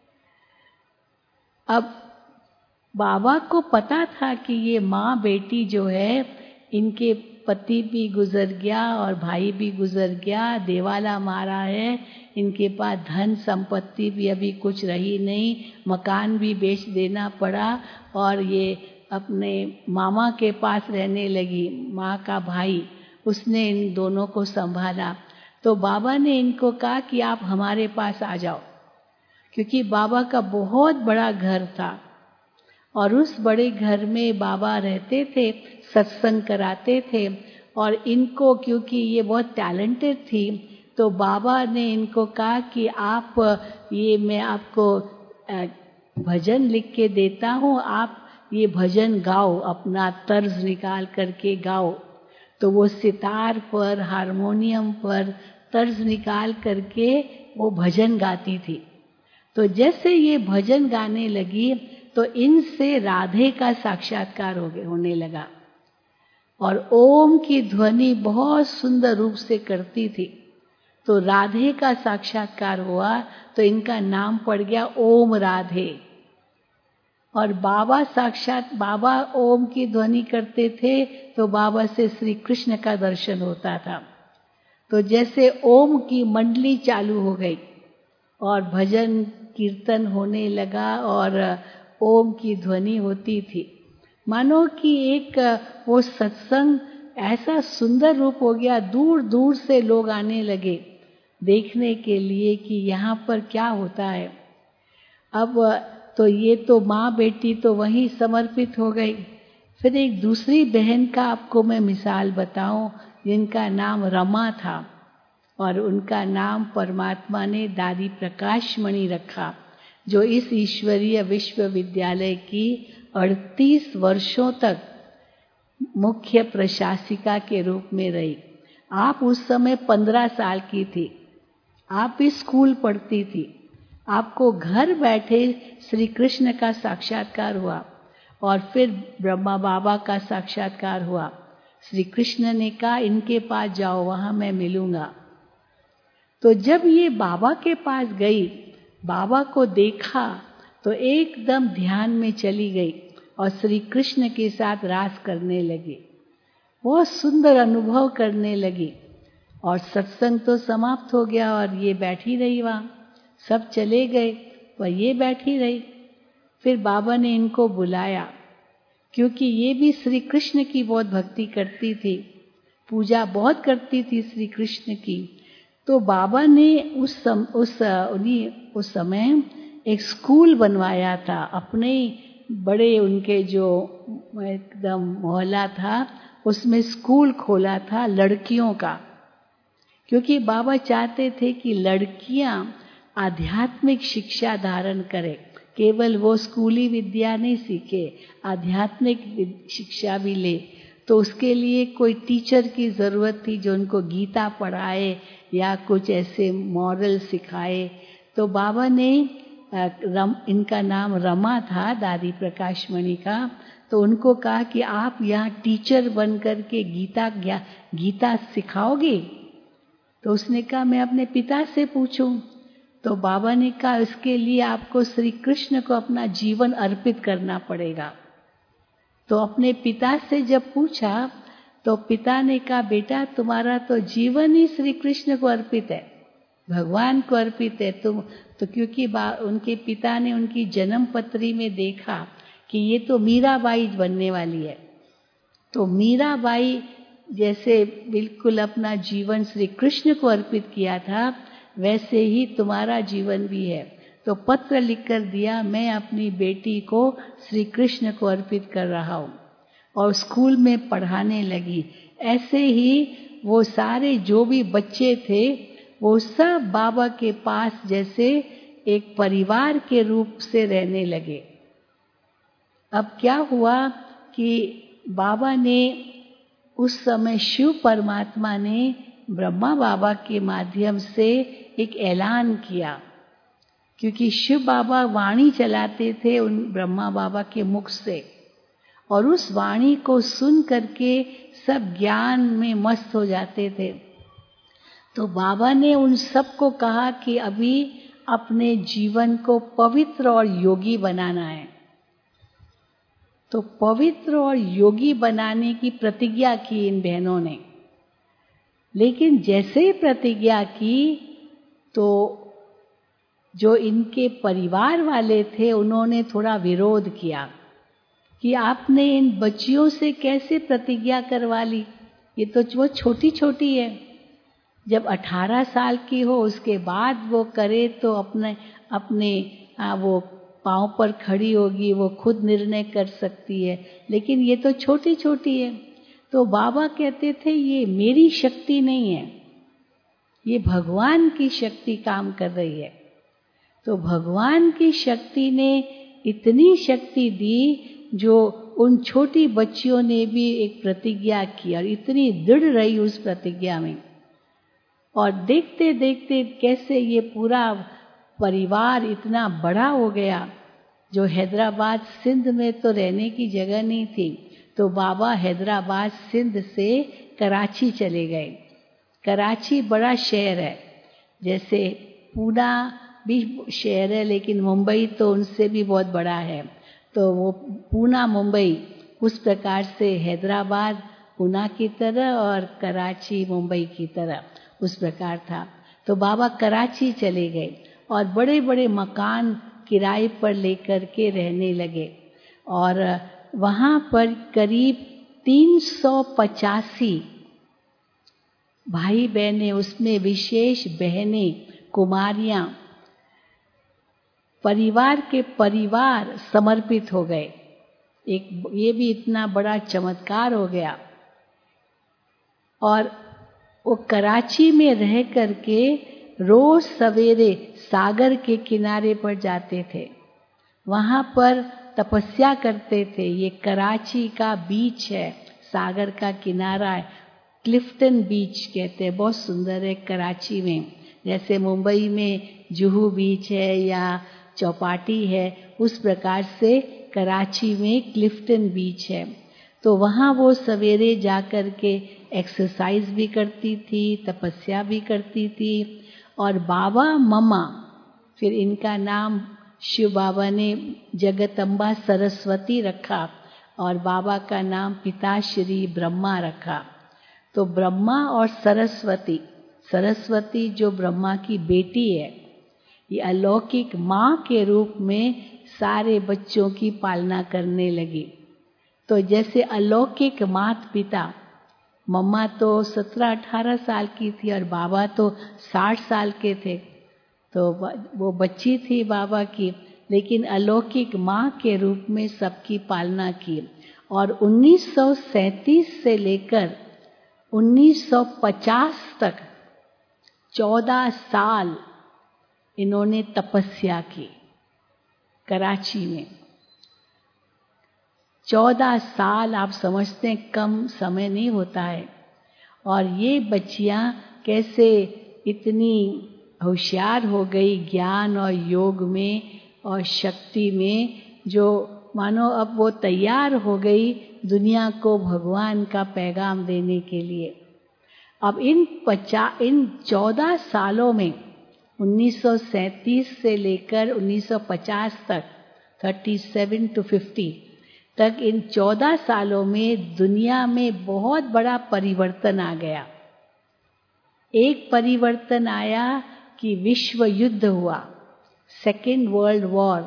S3: अब बाबा को पता था कि ये माँ बेटी जो है, इनके पति भी गुजर गया और भाई भी गुजर गया, देवाला मारा है, इनके पास धन संपत्ति भी अभी कुछ रही नहीं, मकान भी बेच देना पड़ा और ये अपने मामा के पास रहने लगी। माँ का भाई, उसने इन दोनों को संभाला। तो बाबा ने इनको कहा कि आप हमारे पास आ जाओ, क्योंकि बाबा का बहुत बड़ा घर था और उस बड़े घर में बाबा रहते थे, सत्संग कराते थे। और इनको, क्योंकि ये बहुत टैलेंटेड थी, तो बाबा ने इनको कहा कि आप ये मैं आपको भजन लिख के देता हूँ, आप ये भजन गाओ, अपना तर्ज निकाल करके गाओ। तो वो सितार पर, हारमोनियम पर तर्ज निकाल करके वो भजन गाती थी। तो जैसे ये भजन गाने लगी तो इनसे राधे का साक्षात्कार होने लगा और ओम की ध्वनि बहुत सुंदर रूप से करती थी। तो राधे का साक्षात्कार हुआ तो इनका नाम पड़ गया ओम राधे। और बाबा ओम की ध्वनि करते थे तो बाबा से श्री कृष्ण का दर्शन होता था। तो जैसे ओम की मंडली चालू हो गई और भजन कीर्तन होने लगा और ओम की ध्वनि होती थी, मानो कि एक वो सत्संग ऐसा सुंदर रूप हो गया, दूर दूर से लोग आने लगे देखने के लिए कि यहाँ पर क्या होता है। अब तो ये तो माँ बेटी तो वहीं समर्पित हो गई। फिर एक दूसरी बहन का आपको मैं मिसाल बताऊं, जिनका नाम रमा था और उनका नाम परमात्मा ने दादी प्रकाश मणि रखा, जो इस ईश्वरीय विश्वविद्यालय की 38 वर्षों तक मुख्य प्रशासिका के रूप में रही। आप उस समय 15 साल की थी, आप भी स्कूल पढ़ती थी, आपको घर बैठे श्री कृष्ण का साक्षात्कार हुआ और फिर ब्रह्मा बाबा का साक्षात्कार हुआ। श्री कृष्ण ने कहा इनके पास जाओ, वहां मैं मिलूंगा। तो जब ये बाबा के पास गई, बाबा को देखा तो एकदम ध्यान में चली गई और श्री कृष्ण के साथ रास करने लगी, बहुत सुंदर अनुभव करने लगी। और सत्संग तो समाप्त हो गया और ये बैठी रही वहाँ, सब चले गए और ये बैठी रही। फिर बाबा ने इनको बुलाया, क्योंकि ये भी श्री कृष्ण की बहुत भक्ति करती थी, पूजा बहुत करती थी श्री कृष्ण की। तो बाबा ने उस समय एक स्कूल बनवाया था, अपने बड़े उनके जो एकदम मोहल्ला था उसमें स्कूल खोला था लड़कियों का, क्योंकि बाबा चाहते थे कि लड़कियां आध्यात्मिक शिक्षा धारण करें, केवल वो स्कूली विद्या नहीं सीखे, आध्यात्मिक शिक्षा भी ले। तो उसके लिए कोई टीचर की जरूरत थी जो उनको गीता पढ़ाए या कुछ ऐसे मॉरल सिखाए। तो बाबा ने इनका नाम रमा था, दादी प्रकाश मणि का, तो उनको कहा कि आप यहाँ टीचर बन करके गीता सिखाओगे? तो उसने कहा मैं अपने पिता से पूछूं। तो बाबा ने कहा इसके लिए आपको श्री कृष्ण को अपना जीवन अर्पित करना पड़ेगा। तो अपने पिता से जब पूछा तो पिता ने कहा बेटा तुम्हारा तो जीवन ही श्री कृष्ण को अर्पित है, भगवान को अर्पित है। तुम तो क्योंकि उनके पिता ने उनकी जन्म पत्री में देखा कि ये तो मीराबाई बनने वाली है, तो मीराबाई जैसे बिल्कुल अपना जीवन श्री कृष्ण को अर्पित किया था, वैसे ही तुम्हारा जीवन भी है। तो पत्र लिखकर दिया, मैं अपनी बेटी को श्री कृष्ण को अर्पित कर रहा हूँ, और स्कूल में पढ़ाने लगी। ऐसे ही वो सारे जो भी बच्चे थे वो सब बाबा के पास जैसे एक परिवार के रूप से रहने लगे। अब क्या हुआ कि बाबा ने उस समय शिव परमात्मा ने ब्रह्मा बाबा के माध्यम से एक ऐलान किया, क्योंकि शिव बाबा वाणी चलाते थे उन ब्रह्मा बाबा के मुख से, और उस वाणी को सुन करके सब ज्ञान में मस्त हो जाते थे। तो बाबा ने उन सबको कहा कि अभी अपने जीवन को पवित्र और योगी बनाना है। तो पवित्र और योगी बनाने की प्रतिज्ञा की इन बहनों ने। लेकिन जैसे ही प्रतिज्ञा की तो जो इनके परिवार वाले थे उन्होंने थोड़ा विरोध किया कि आपने इन बच्चियों से कैसे प्रतिज्ञा करवा ली, ये तो वो छोटी छोटी है, जब 18 साल की हो उसके बाद वो करे तो अपने वो पांव पर खड़ी होगी, वो खुद निर्णय कर सकती है, लेकिन ये तो छोटी छोटी है। तो बाबा कहते थे ये मेरी शक्ति नहीं है, ये भगवान की शक्ति काम कर रही है। तो भगवान की शक्ति ने इतनी शक्ति दी जो उन छोटी बच्चियों ने भी एक प्रतिज्ञा की और इतनी दृढ़ रही उस प्रतिज्ञा में। और देखते देखते कैसे ये पूरा परिवार इतना बड़ा हो गया। जो हैदराबाद सिंध में तो रहने की जगह नहीं थी, तो बाबा हैदराबाद सिंध से कराची चले गए। कराची बड़ा शहर है, जैसे पूना भी शहर है, लेकिन मुंबई तो उनसे भी बहुत बड़ा है। तो वो पूना मुंबई उस प्रकार से हैदराबाद पूना की तरह और कराची मुंबई की तरह उस प्रकार था। तो बाबा कराची चले गए और बड़े बड़े मकान किराए पर लेकर के रहने लगे। और वहाँ पर करीब 385 भाई बहनें, उसमें विशेष बहनें कुमारियां, परिवार के परिवार समर्पित हो गए। एक ये भी इतना बड़ा चमत्कार हो गया। और वो कराची में रह करके रोज सवेरे सागर के किनारे पर जाते थे, वहां पर तपस्या करते थे। ये कराची का बीच है, सागर का किनारा है, क्लिफ्टन बीच कहते हैं, बहुत सुंदर है कराची में। जैसे मुंबई में जुहू बीच है या चौपाटी है, उस प्रकार से कराची में क्लिफ्टन बीच है। तो वहाँ वो सवेरे जाकर के एक्सरसाइज भी करती थी, तपस्या भी करती थी। और बाबा मम्मा, फिर इनका नाम शिव बाबा ने जगदम्बा सरस्वती रखा और बाबा का नाम पिताश्री ब्रह्मा रखा। तो ब्रह्मा और सरस्वती, सरस्वती जो ब्रह्मा की बेटी है, ये अलौकिक माँ के रूप में सारे बच्चों की पालना करने लगी। तो जैसे अलौकिक माता पिता, मम्मा तो 17-18 साल की थी और बाबा तो 60 साल के थे, तो वो बच्ची थी बाबा की, लेकिन अलौकिक माँ के रूप में सबकी पालना की। और 1937 से लेकर 1950 तक 14 साल इन्होंने तपस्या की कराची में। 14 साल आप समझते हैं कम समय नहीं होता है। और ये बच्चियां कैसे इतनी होशियार हो गई ज्ञान और योग में और शक्ति में, जो मानो अब वो तैयार हो गई दुनिया को भगवान का पैगाम देने के लिए। अब इन 14 सालों में 1937 से लेकर 1950 तक 37 to 50 तक, इन 14 सालों में दुनिया में बहुत बड़ा परिवर्तन आ गया। एक परिवर्तन आया कि विश्व युद्ध हुआ, सेकेंड वर्ल्ड वॉर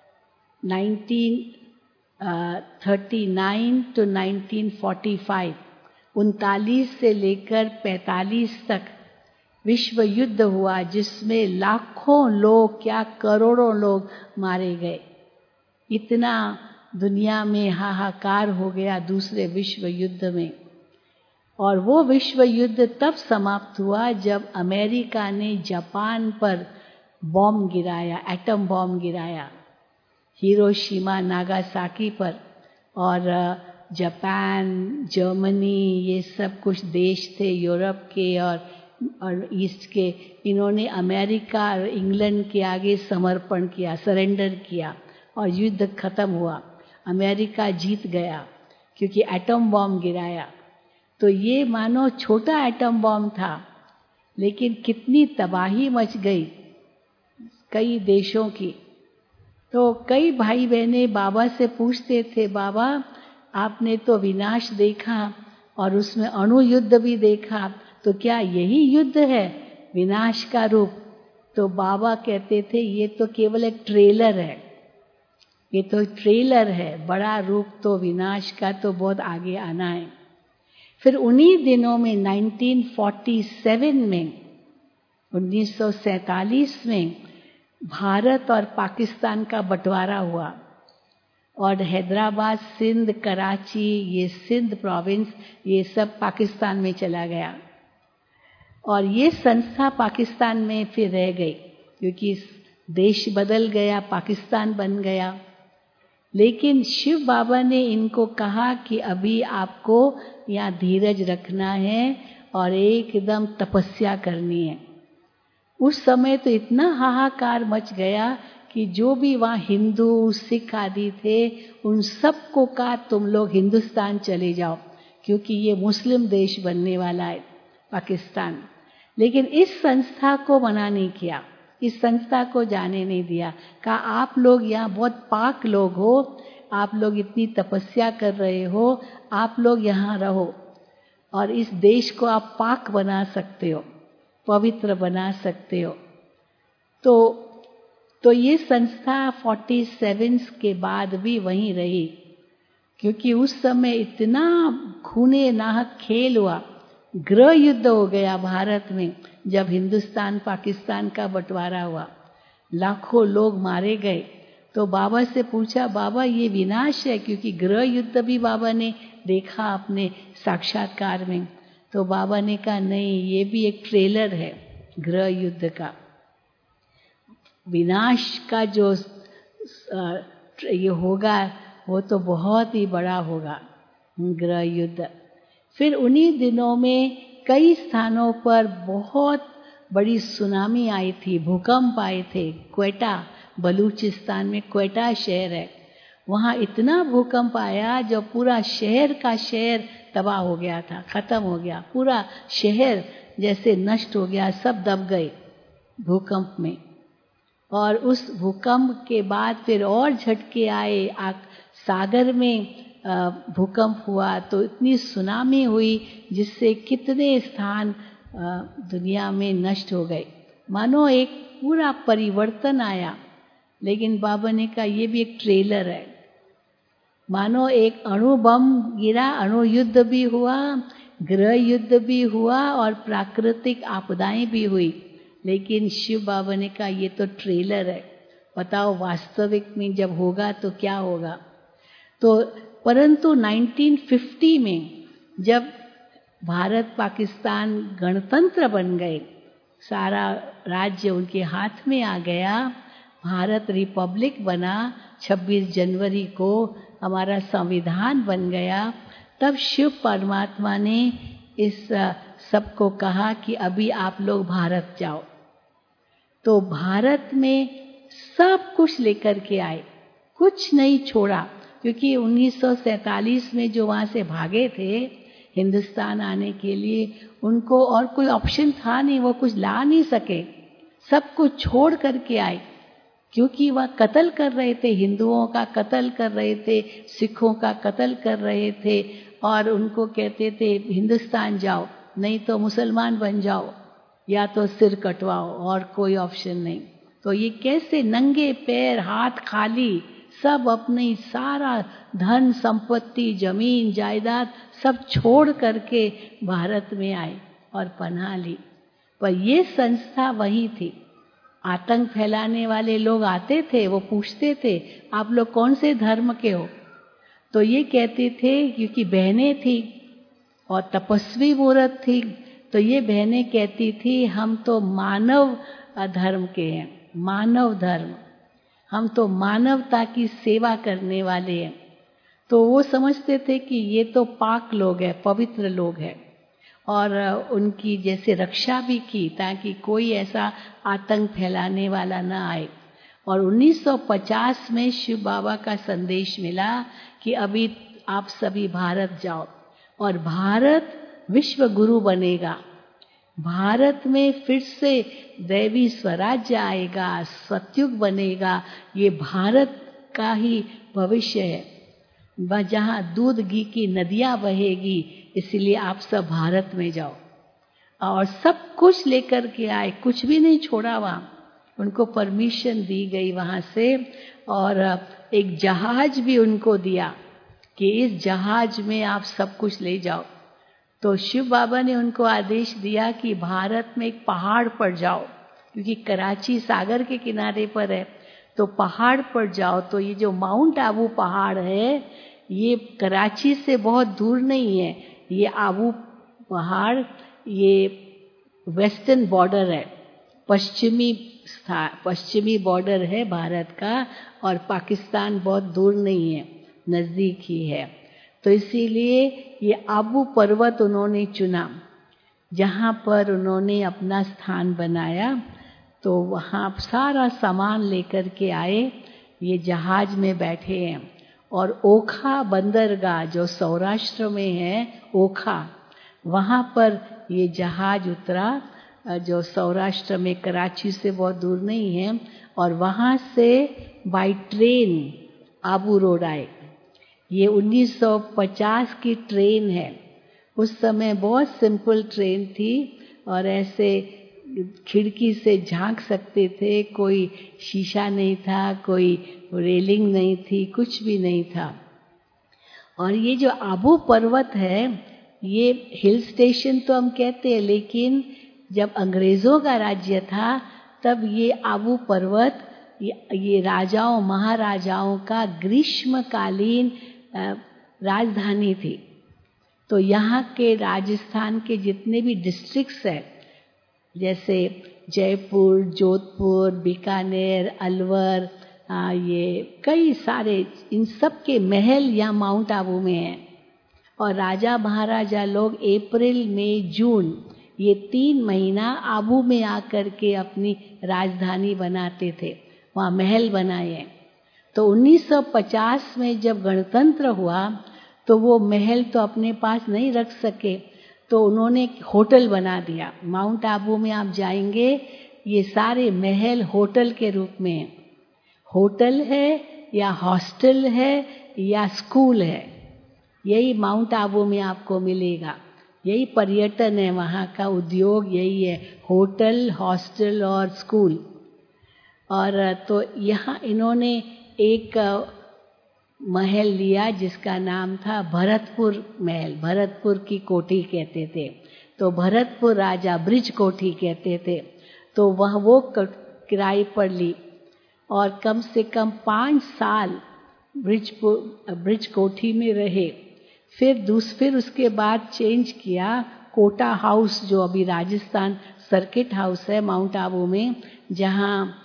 S3: 1939 to 1945, 39 से लेकर 45 तक विश्व युद्ध हुआ, जिसमें लाखों लोग, क्या करोड़ों लोग मारे गए। इतना दुनिया में हाहाकार हो गया दूसरे विश्व युद्ध में। और वो विश्व युद्ध तब समाप्त हुआ जब अमेरिका ने जापान पर बॉम्ब गिराया, एटम बॉम्ब गिराया हिरोशिमा नागासाकी पर। और जापान, जर्मनी, ये सब कुछ देश थे यूरोप के और ईस्ट के, इन्होंने अमेरिका और इंग्लैंड के आगे समर्पण किया, सरेंडर किया और युद्ध खत्म हुआ। अमेरिका जीत गया क्योंकि एटम बॉम्ब गिराया। तो ये मानो छोटा एटम बॉम्ब था, लेकिन कितनी तबाही मच गई कई देशों की। तो कई भाई बहने बाबा से पूछते थे, बाबा आपने तो विनाश देखा और उसमें अणु युद्ध भी देखा, तो क्या यही युद्ध है विनाश का रूप? तो बाबा कहते थे ये तो केवल एक ट्रेलर है, ये तो ट्रेलर है, बड़ा रूप तो विनाश का तो बहुत आगे आना है। फिर उन्हीं दिनों में 1947 में भारत और पाकिस्तान का बंटवारा हुआ और हैदराबाद, सिंध, कराची, ये सिंध प्रोविंस, ये सब पाकिस्तान में चला गया। और ये संस्था पाकिस्तान में फिर रह गई क्योंकि देश बदल गया, पाकिस्तान बन गया। लेकिन शिव बाबा ने इनको कहा कि अभी आपको यहाँ धीरज रखना है और एकदम तपस्या करनी है। उस समय तो इतना हाहाकार मच गया कि जो भी वहाँ हिंदू, सिख आदि थे, उन सबको कहा तुम लोग हिंदुस्तान चले जाओ क्योंकि ये मुस्लिम देश बनने वाला है पाकिस्तान। लेकिन इस संस्था को मना नहीं किया, इस संस्था को जाने नहीं दिया। कहा आप लोग यहाँ बहुत पाक लोग हो, आप लोग इतनी तपस्या कर रहे हो, आप लोग यहाँ रहो और इस देश को आप पाक बना सकते हो, पवित्र बना सकते हो। तो ये संस्था 47 के बाद भी वहीं रही क्योंकि उस समय इतना खूने नाहक खेल हुआ, गृह युद्ध हो गया भारत में जब हिंदुस्तान पाकिस्तान का बंटवारा हुआ, लाखों लोग मारे गए। तो बाबा से पूछा, बाबा ये विनाश है? क्योंकि गृह युद्ध भी बाबा ने देखा अपने साक्षात्कार में। तो बाबा ने कहा नहीं, ये भी एक ट्रेलर है गृह युद्ध का। विनाश का जो ये होगा वो तो बहुत ही बड़ा होगा, गृह युद्ध। फिर उन्हीं दिनों में कई स्थानों पर बहुत बड़ी सुनामी आई थी, भूकंप आए थे। क्वेटा, बलूचिस्तान में क्वेटा शहर है, वहाँ इतना भूकंप आया जो पूरा शहर का शहर तबाह हो गया था, खत्म हो गया, पूरा शहर जैसे नष्ट हो गया, सब दब गए भूकंप में। और उस भूकंप के बाद फिर और झटके आए, सागर में भूकंप हुआ तो इतनी सुनामी हुई जिससे कितने स्थान दुनिया में नष्ट हो गए, मानो एक पूरा परिवर्तन आया। लेकिन बाबा ने कहा ये भी एक ट्रेलर है, मानो एक अणु बम गिरा, अणु युद्ध भी हुआ, गृह युद्ध भी हुआ और प्राकृतिक आपदाएं भी हुई। लेकिन शिव बाबा ने कहा ये तो ट्रेलर है, बताओ वास्तविक में जब होगा तो क्या होगा। तो परंतु 1950 में जब भारत पाकिस्तान गणतंत्र बन गए, सारा राज्य उनके हाथ में आ गया, भारत रिपब्लिक बना, 26 जनवरी को हमारा संविधान बन गया, तब शिव परमात्मा ने इस सबको कहा कि अभी आप लोग भारत जाओ। तो भारत में सब कुछ लेकर के आए, कुछ नहीं छोड़ा, क्योंकि 1947 में जो वहाँ से भागे थे हिंदुस्तान आने के लिए, उनको और कोई ऑप्शन था नहीं, वो कुछ ला नहीं सके, सब कुछ छोड़ करके आए क्योंकि वह कत्ल कर रहे थे, हिंदुओं का कत्ल कर रहे थे, सिखों का कत्ल कर रहे थे और उनको कहते थे हिंदुस्तान जाओ, नहीं तो मुसलमान बन जाओ या तो सिर कटवाओ, और कोई ऑप्शन नहीं। तो ये कैसे नंगे पैर, हाथ खाली, सब अपनी सारा धन संपत्ति, जमीन जायदाद सब छोड़ करके भारत में आए और पनाह ली। पर ये संस्था वही थी। आतंक फैलाने वाले लोग आते थे, वो पूछते थे आप लोग कौन से धर्म के हो, तो ये कहते थे, क्योंकि बहनें थी और तपस्वी मूर्त थी, तो ये बहनें कहती थी हम तो मानव धर्म के हैं, मानव धर्म, हम तो मानवता की सेवा करने वाले हैं। तो वो समझते थे कि ये तो पाक लोग हैं, पवित्र लोग हैं, और उनकी जैसे रक्षा भी की ताकि कोई ऐसा आतंक फैलाने वाला ना आए। और 1950 में शिव बाबा का संदेश मिला कि अभी आप सभी भारत जाओ और भारत विश्व गुरु बनेगा, भारत में फिर से दैवी स्वराज्य आएगा, सतयुग बनेगा, ये भारत का ही भविष्य है, जहाँ दूध घी की नदियाँ बहेगी, इसलिए आप सब भारत में जाओ। और सब कुछ लेकर के आए, कुछ भी नहीं छोड़ा वहाँ, उनको परमिशन दी गई वहाँ से, और एक जहाज भी उनको दिया कि इस जहाज में आप सब कुछ ले जाओ। तो शिव बाबा ने उनको आदेश दिया कि भारत में एक पहाड़ पर जाओ, क्योंकि कराची सागर के किनारे पर है, तो पहाड़ पर जाओ। तो ये जो माउंट आबू पहाड़ है, ये कराची से बहुत दूर नहीं है, ये आबू पहाड़ ये वेस्टर्न बॉर्डर है, पश्चिमी बॉर्डर है भारत का, और पाकिस्तान बहुत दूर नहीं है, नजदीक ही है। तो इसीलिए ये आबू पर्वत उन्होंने चुना, जहाँ पर उन्होंने अपना स्थान बनाया। तो वहाँ सारा सामान लेकर के आए, ये जहाज में बैठे हैं, और ओखा बंदरगाह जो सौराष्ट्र में है, ओखा, वहाँ पर ये जहाज उतरा, जो सौराष्ट्र में कराची से बहुत दूर नहीं है, और वहाँ से बाय ट्रेन आबू रोड आए। ये 1950 की ट्रेन है, उस समय बहुत सिंपल ट्रेन थी, और ऐसे खिड़की से झांक सकते थे, कोई शीशा नहीं था, कोई रेलिंग नहीं थी, कुछ भी नहीं था। और ये जो आबू पर्वत है, ये हिल स्टेशन तो हम कहते हैं, लेकिन जब अंग्रेजों का राज्य था तब ये आबू पर्वत ये राजाओं महाराजाओं का ग्रीष्मकालीन राजधानी थी। तो यहाँ के राजस्थान के जितने भी डिस्ट्रिक्ट्स हैं, जैसे जयपुर, जोधपुर, बीकानेर, अलवर, ये कई सारे, इन सब के महल यहाँ माउंट आबू में हैं। और राजा महाराजा लोग अप्रैल, मई, जून, ये 3 महीना आबू में आकर के अपनी राजधानी बनाते थे, वहाँ महल बनाए हैं। तो 1950 में जब गणतंत्र हुआ तो वो महल तो अपने पास नहीं रख सके, तो उन्होंने एक होटल बना दिया। माउंट आबू में आप जाएंगे, ये सारे महल होटल के रूप में हैं। होटल है या हॉस्टल है या स्कूल है, यही माउंट आबू में आपको मिलेगा। यही पर्यटन है, वहाँ का उद्योग यही है, होटल, हॉस्टल और स्कूल। और तो यहाँ इन्होंने एक महल लिया जिसका नाम था भरतपुर महल, भरतपुर की कोठी कहते थे। तो भरतपुर राजा ब्रिज कोठी कहते थे। तो वह वो किराए पर ली, और कम से कम 5 साल ब्रिज कोठी में रहे। फिर उसके बाद चेंज किया, कोटा हाउस, जो अभी राजस्थान सर्किट हाउस है माउंट आबू में, जहाँ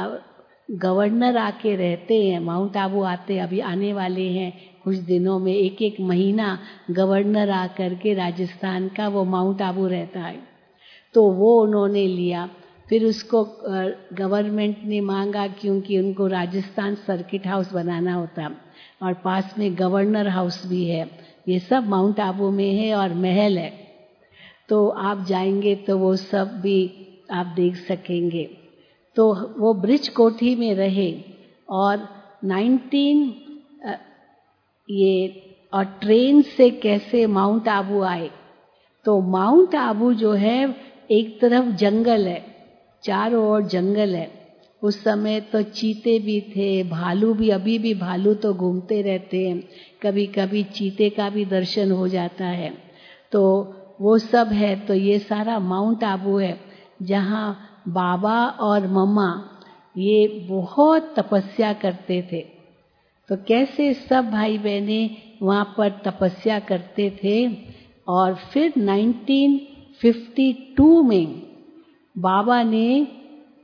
S3: गवर्नर आके रहते हैं। माउंट आबू अभी आने वाले हैं कुछ दिनों में, 1 महीना गवर्नर आकर के राजस्थान का वो माउंट आबू रहता है। तो वो उन्होंने लिया। फिर उसको गवर्नमेंट ने मांगा, क्योंकि उनको राजस्थान सर्किट हाउस बनाना होता, और पास में गवर्नर हाउस भी है। ये सब माउंट आबू में है और महल है। तो आप जाएंगे तो वो सब भी आप देख सकेंगे। तो वो ब्रिज कोठी में रहे, और और ट्रेन से कैसे माउंट आबू आए। तो माउंट आबू जो है, एक तरफ जंगल है, चारों ओर जंगल है। उस समय तो चीते भी थे, भालू भी, अभी भी भालू तो घूमते रहते हैं, कभी कभी चीते का भी दर्शन हो जाता है। तो वो सब है। तो ये सारा माउंट आबू है, जहाँ बाबा और मम्मा ये बहुत तपस्या करते थे। तो कैसे सब भाई बहने वहाँ पर तपस्या करते थे। और फिर 1952 में बाबा ने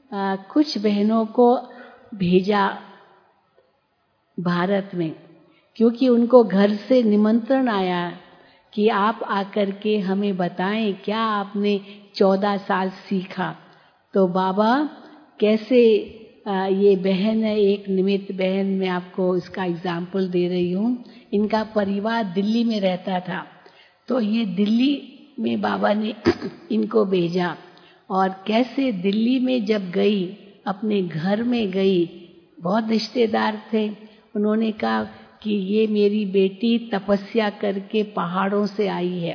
S3: कुछ बहनों को भेजा भारत में, क्योंकि उनको घर से निमंत्रण आया कि आप आकर के हमें बताएं क्या आपने 14 साल सीखा। तो बाबा कैसे ये बहन है, एक निमित्त बहन, मैं आपको इसका एग्जाम्पल दे रही हूँ। इनका परिवार दिल्ली में रहता था, तो ये दिल्ली में बाबा ने इनको भेजा, और कैसे दिल्ली में जब गई, अपने घर में गई, बहुत रिश्तेदार थे, उन्होंने कहा कि ये मेरी बेटी तपस्या करके पहाड़ों से आई है।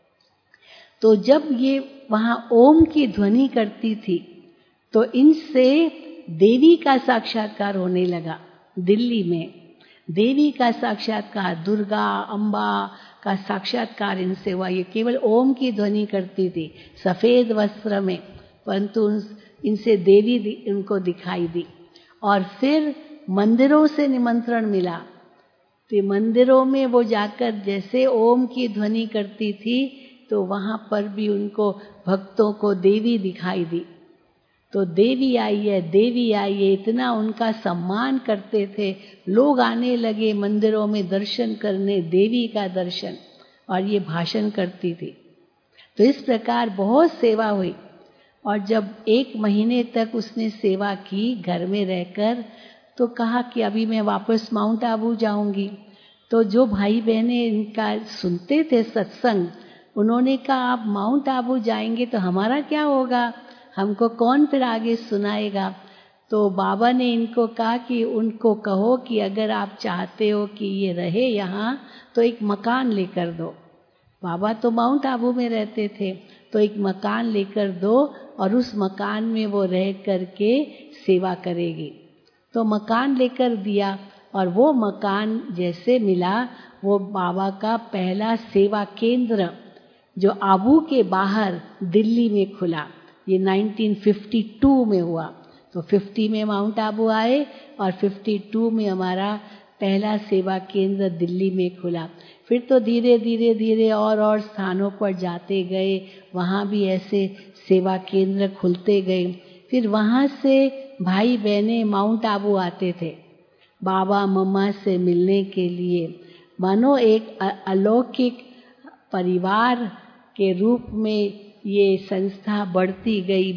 S3: तो जब ये वहाँ ओम की ध्वनि करती थी तो इनसे देवी का साक्षात्कार होने लगा। दिल्ली में देवी का साक्षात्कार, दुर्गा अम्बा का साक्षात्कार इनसे हुआ। ये केवल ओम की ध्वनि करती थी सफेद वस्त्र में, परंतु इनसे देवी उनको दिखाई दी। और फिर मंदिरों से निमंत्रण मिला, तो मंदिरों में वो जाकर जैसे ओम की ध्वनि करती थी तो वहाँ पर भी उनको भक्तों को देवी दिखाई दी। तो देवी आई है, देवी आई है, इतना उनका सम्मान करते थे। लोग आने लगे मंदिरों में दर्शन करने, देवी का दर्शन, और ये भाषण करती थी। तो इस प्रकार बहुत सेवा हुई। और जब 1 महीने तक उसने सेवा की घर में रहकर, तो कहा कि अभी मैं वापस माउंट आबू जाऊंगी। तो जो भाई बहनें इनका सुनते थे सत्संग, उन्होंने कहा आप माउंट आबू जाएंगे तो हमारा क्या होगा, हमको कौन फिर आगे सुनाएगा। तो बाबा ने इनको कहा कि उनको कहो कि अगर आप चाहते हो कि ये रहे यहाँ तो एक मकान लेकर दो। बाबा तो माउंट आबू में रहते थे, तो एक मकान लेकर दो और उस मकान में वो रह करके सेवा करेगी। तो मकान लेकर दिया, और वो मकान जैसे मिला, वो बाबा का पहला सेवा केंद्र जो आबू के बाहर दिल्ली में खुला। ये 1952 में हुआ। तो 50 में माउंट आबू आए और 52 में हमारा पहला सेवा केंद्र दिल्ली में खुला। फिर तो धीरे धीरे धीरे और स्थानों पर जाते गए, वहाँ भी ऐसे सेवा केंद्र खुलते गए। फिर वहाँ से भाई बहनें माउंट आबू आते थे बाबा मम्मा से मिलने के लिए। मानो एक अलौकिक परिवार के रूप में ये संस्था बढ़ती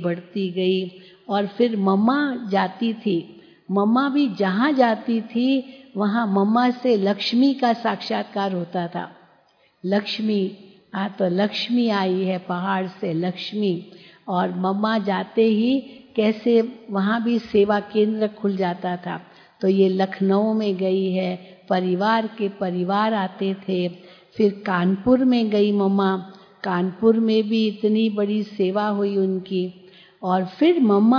S3: गई। और फिर मम्मा जाती थी, मम्मा भी जहाँ जाती थी वहाँ मम्मा से लक्ष्मी का साक्षात्कार होता था। लक्ष्मी, तो लक्ष्मी आई है पहाड़ से, लक्ष्मी। और मम्मा जाते ही कैसे वहाँ भी सेवा केंद्र खुल जाता था। तो ये लखनऊ में गई है, परिवार के परिवार आते थे। फिर कानपुर में गई मम्मा, कानपुर में भी इतनी बड़ी सेवा हुई उनकी। और फिर मम्मा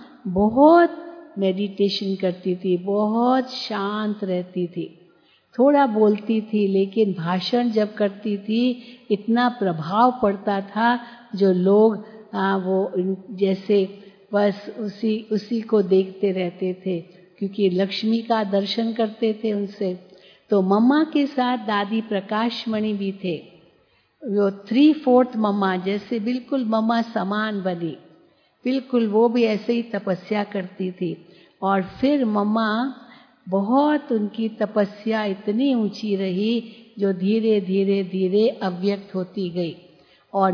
S3: बहुत मेडिटेशन करती थी, बहुत शांत रहती थी, थोड़ा बोलती थी, लेकिन भाषण जब करती थी इतना प्रभाव पड़ता था, जो लोग वो जैसे बस उसी को देखते रहते थे, क्योंकि लक्ष्मी का दर्शन करते थे उनसे। तो मम्मा के साथ दादी प्रकाशमणि भी थे, वो 3/4 मम्मा, जैसे बिल्कुल मम्मा समान बनी, बिल्कुल वो भी ऐसे ही तपस्या करती थी। और फिर मम्मा बहुत, उनकी तपस्या इतनी ऊंची रही जो धीरे धीरे धीरे अव्यक्त होती गई। और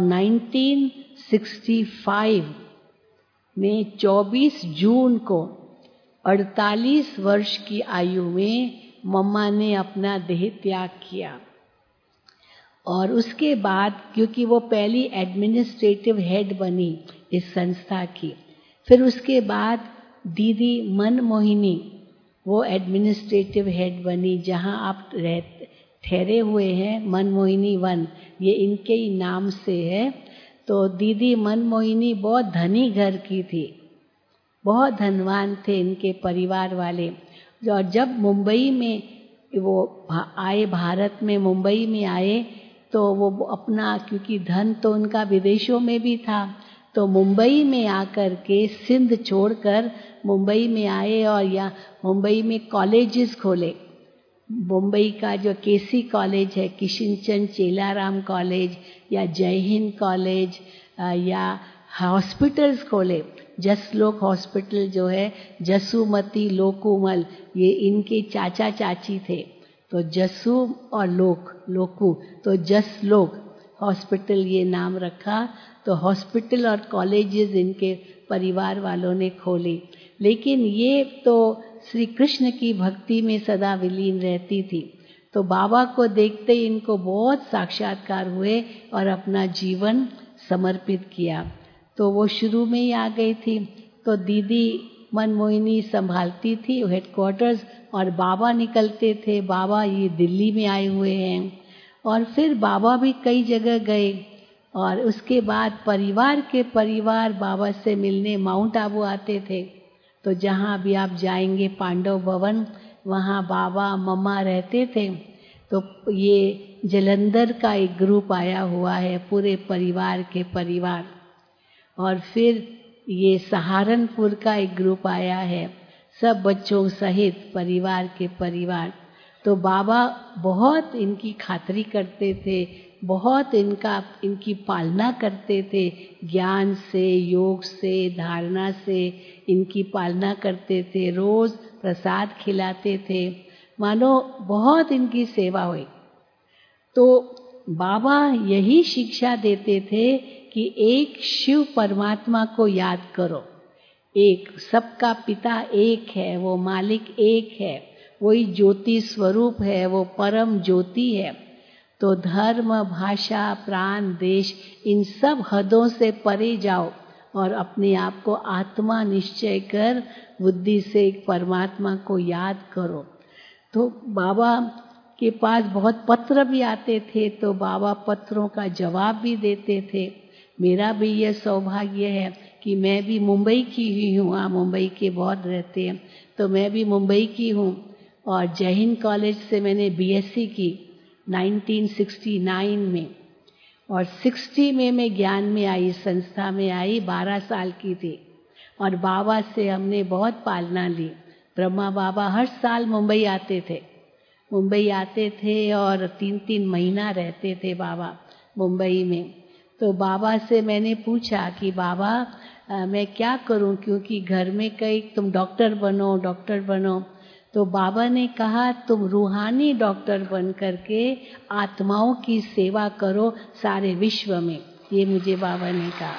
S3: 1965 में 24 जून को 48 वर्ष की आयु में मम्मा ने अपना देह त्याग किया। और उसके बाद, क्योंकि वो पहली एडमिनिस्ट्रेटिव हेड बनी इस संस्था की, फिर उसके बाद दीदी मनमोहिनी वो एडमिनिस्ट्रेटिव हेड बनी, जहाँ आप ठहरे हुए हैं, मनमोहिनी 1, ये इनके ही नाम से है। तो दीदी मनमोहिनी बहुत धनी घर की थी, बहुत धनवान थे इनके परिवार वाले। और जब मुंबई में वो आए, भारत में मुंबई में आए, तो वो अपना, क्योंकि धन तो उनका विदेशों में भी था, तो मुंबई में आकर के सिंध छोड़कर मुंबई में आए और यहाँ मुंबई में कॉलेजेस खोले। मुंबई का जो केसी कॉलेज है, किशन चंद चेलाराम कॉलेज या जय हिंद कॉलेज, या हॉस्पिटल्स खोले। जसलोक हॉस्पिटल जो है, जसुमती लोकुमल, ये इनके चाचा चाची थे। तो जसु और लोकू, तो जस लोक हॉस्पिटल ये नाम रखा। तो हॉस्पिटल और कॉलेजेस इनके परिवार वालों ने खोली। लेकिन ये तो श्री कृष्ण की भक्ति में सदा विलीन रहती थी। तो बाबा को देखते ही इनको बहुत साक्षात्कार हुए और अपना जीवन समर्पित किया। तो वो शुरू में ही आ गई थी। तो दीदी मनमोहिनी संभालती थी हेडक्वार्टर्स और बाबा निकलते थे। बाबा ये दिल्ली में आए हुए हैं। और फिर बाबा भी कई जगह गए और उसके बाद परिवार के परिवार बाबा से मिलने माउंट आबू आते थे। तो जहाँ भी आप जाएंगे पांडव भवन, वहाँ बाबा मम्मा रहते थे। तो ये जलंधर का एक ग्रुप आया हुआ है, पूरे परिवार के परिवार। और फिर ये सहारनपुर का एक ग्रुप आया है, सब बच्चों सहित परिवार के परिवार। तो बाबा बहुत इनकी खातिरी करते थे, बहुत इनकी पालना करते थे। ज्ञान से, योग से, धारणा से इनकी पालना करते थे। रोज प्रसाद खिलाते थे, मानो बहुत इनकी सेवा हुई। तो बाबा यही शिक्षा देते थे कि एक शिव परमात्मा को याद करो। एक, सबका पिता एक है, वो मालिक एक है, वही ज्योति स्वरूप है, वो परम ज्योति है। तो धर्म, भाषा, प्राण, देश, इन सब हदों से परे जाओ और अपने आप को आत्मा निश्चय कर बुद्धि से एक परमात्मा को याद करो। तो बाबा के पास बहुत पत्र भी आते थे, तो बाबा पत्रों का जवाब भी देते थे। मेरा भी यह सौभाग्य है कि मैं भी मुंबई की ही हूँ। मुंबई के बहुत रहते हैं, तो मैं भी मुंबई की हूँ। और जय हिंद कॉलेज से मैंने बीएससी की 1969 में, और 60 में मैं ज्ञान में आई, संस्था में आई। 12 साल की थी और बाबा से हमने बहुत पालना ली। ब्रह्मा बाबा हर साल मुंबई आते थे और 3-3 महीना रहते थे बाबा मुंबई में। तो बाबा से मैंने पूछा कि बाबा मैं क्या करूं, क्योंकि घर में कई तुम डॉक्टर बनो। तो बाबा ने कहा तुम रूहानी डॉक्टर बन करके आत्माओं की सेवा करो सारे विश्व में। ये मुझे बाबा ने कहा।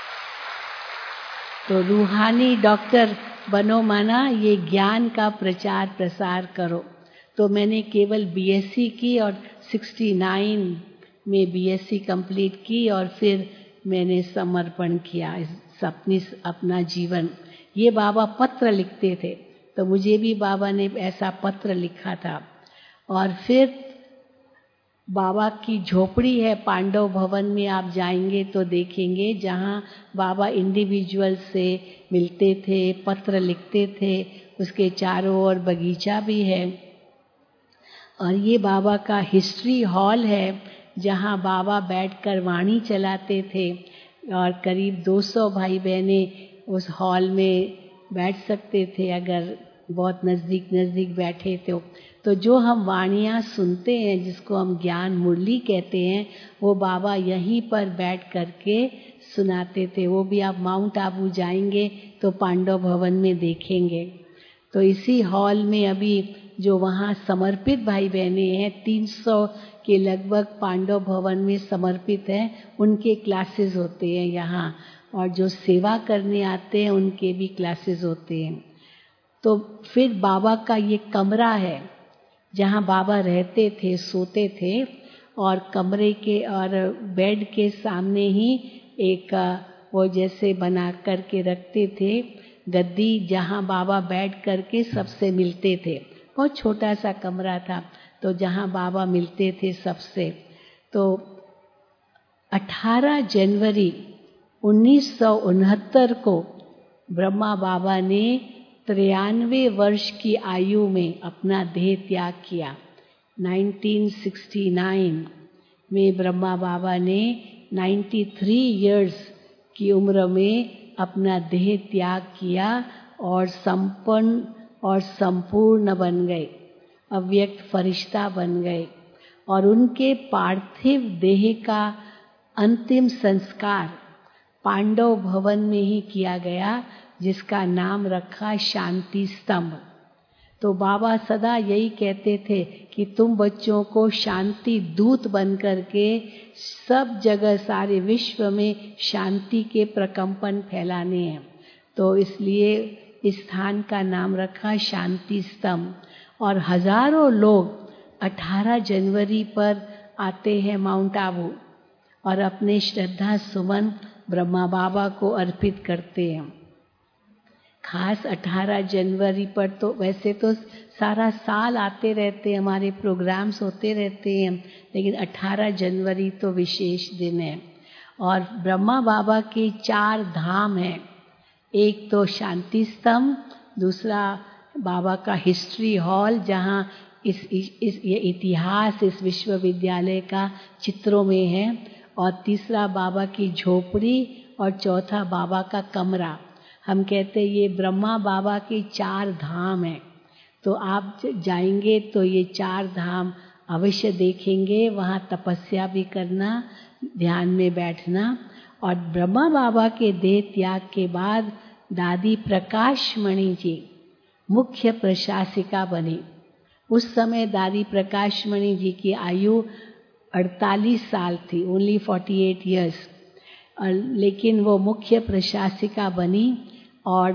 S3: तो रूहानी डॉक्टर बनो माना ये ज्ञान का प्रचार प्रसार करो। तो मैंने केवल बीएससी की और 69 में बीएससी कंप्लीट की और फिर मैंने समर्पण किया अपना जीवन। ये बाबा पत्र लिखते थे, तो मुझे भी बाबा ने ऐसा पत्र लिखा था। और फिर बाबा की झोपड़ी है पांडव भवन में, आप जाएंगे तो देखेंगे, जहाँ बाबा इंडिविजुअल से मिलते थे, पत्र लिखते थे। उसके चारों ओर बगीचा भी है। और ये बाबा का हिस्ट्री हॉल है, जहाँ बाबा बैठकर वाणी चलाते थे और करीब 200 भाई बहने उस हॉल में बैठ सकते थे अगर बहुत नज़दीक बैठे तो जो हम वाणियाँ सुनते हैं, जिसको हम ज्ञान मुरली कहते हैं, वो बाबा यहीं पर बैठ करके सुनाते थे। वो भी आप माउंट आबू जाएंगे तो पांडव भवन में देखेंगे। तो इसी हॉल में अभी जो वहाँ समर्पित भाई बहने हैं, 300 के लगभग पांडव भवन में समर्पित हैं, उनके क्लासेस होते हैं यहाँ। और जो सेवा करने आते हैं उनके भी क्लासेस होते हैं। तो फिर बाबा का ये कमरा है जहाँ बाबा रहते थे, सोते थे। और कमरे के और बेड के सामने ही एक वो जैसे बना करके रखते थे गद्दी, जहाँ बाबा बैठ करके सबसे मिलते थे। बहुत छोटा सा कमरा था, तो जहाँ बाबा मिलते थे सबसे। तो 18 जनवरी 1969 को ब्रह्मा बाबा ने 93 वर्ष की आयु में अपना देह त्याग किया। 1969 में ब्रह्मा बाबा ने 93 इयर्स की उम्र में अपना देह त्याग किया और संपन्न और संपूर्ण बन गए, अव्यक्त फरिश्ता बन गए। और उनके पार्थिव देह का अंतिम संस्कार पांडव भवन में ही किया गया, जिसका नाम रखा शांति स्तंभ। तो बाबा सदा यही कहते थे कि तुम बच्चों को शांति दूत बन करके सब जगह सारे विश्व में शांति के प्रकंपन फैलाने हैं। तो इसलिए इस स्थान का नाम रखा शांति स्तंभ। और हजारों लोग 18 जनवरी पर आते हैं माउंट आबू और अपने श्रद्धा सुमन ब्रह्मा बाबा को अर्पित करते हैं। खास 18 जनवरी पर तो वैसे तो सारा साल आते रहते हैं, हमारे प्रोग्राम्स होते रहते हैं, लेकिन 18 जनवरी तो विशेष दिन है। और ब्रह्मा बाबा के 4 धाम हैं। एक तो शांति स्तंभ, दूसरा बाबा का हिस्ट्री हॉल जहाँ ये इतिहास इस विश्वविद्यालय का चित्रों में है, और तीसरा बाबा की झोपड़ी, और चौथा बाबा का कमरा। हम कहते हैं ये ब्रह्मा बाबा के 4 धाम हैं। तो आप जाएंगे तो ये 4 धाम अवश्य देखेंगे। वहाँ तपस्या भी करना, ध्यान में बैठना। और ब्रह्मा बाबा के देह त्याग के बाद दादी प्रकाश मणि जी मुख्य प्रशासिका बनी। उस समय दादी प्रकाश मणि जी की आयु 48 साल थी, ओनली 48 इयर्स। लेकिन वो मुख्य प्रशासिका बनी और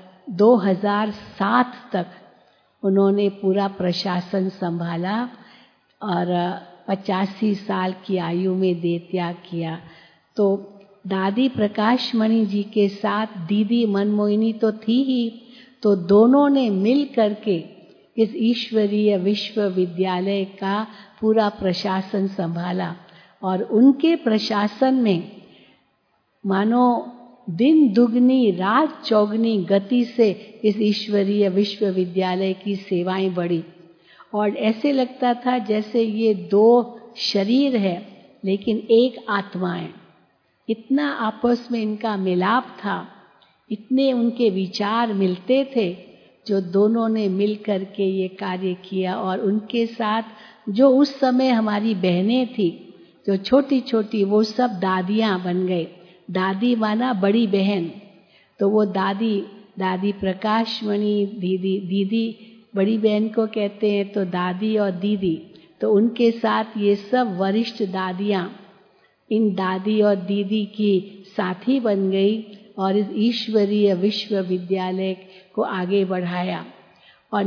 S3: 2007 तक उन्होंने पूरा प्रशासन संभाला और 85 साल की आयु में देह त्याग किया। तो दादी प्रकाश मणि जी के साथ दीदी मनमोहिनी तो थी ही, तो दोनों ने मिल करके इस ईश्वरीय विश्वविद्यालय का पूरा प्रशासन संभाला। और उनके प्रशासन में मानो दिन दुगनी रात चौगनी गति से इस ईश्वरीय विश्वविद्यालय की सेवाएं बढ़ी। और ऐसे लगता था जैसे ये 2 शरीर है लेकिन एक आत्मा है। इतना आपस में इनका मिलाप था, इतने उनके विचार मिलते थे, जो दोनों ने मिल करके ये कार्य किया। और उनके साथ जो उस समय हमारी बहनें थी जो छोटी छोटी, वो सब दादियाँ बन गए। दादी माना बड़ी बहन, तो वो दादी प्रकाश मणि दीदी बड़ी बहन को कहते हैं, तो दादी और दीदी, तो उनके साथ ये सब वरिष्ठ दादियाँ इन दादी और दीदी की साथी बन गई और इस ईश्वरीय विश्वविद्यालय को आगे बढ़ाया। और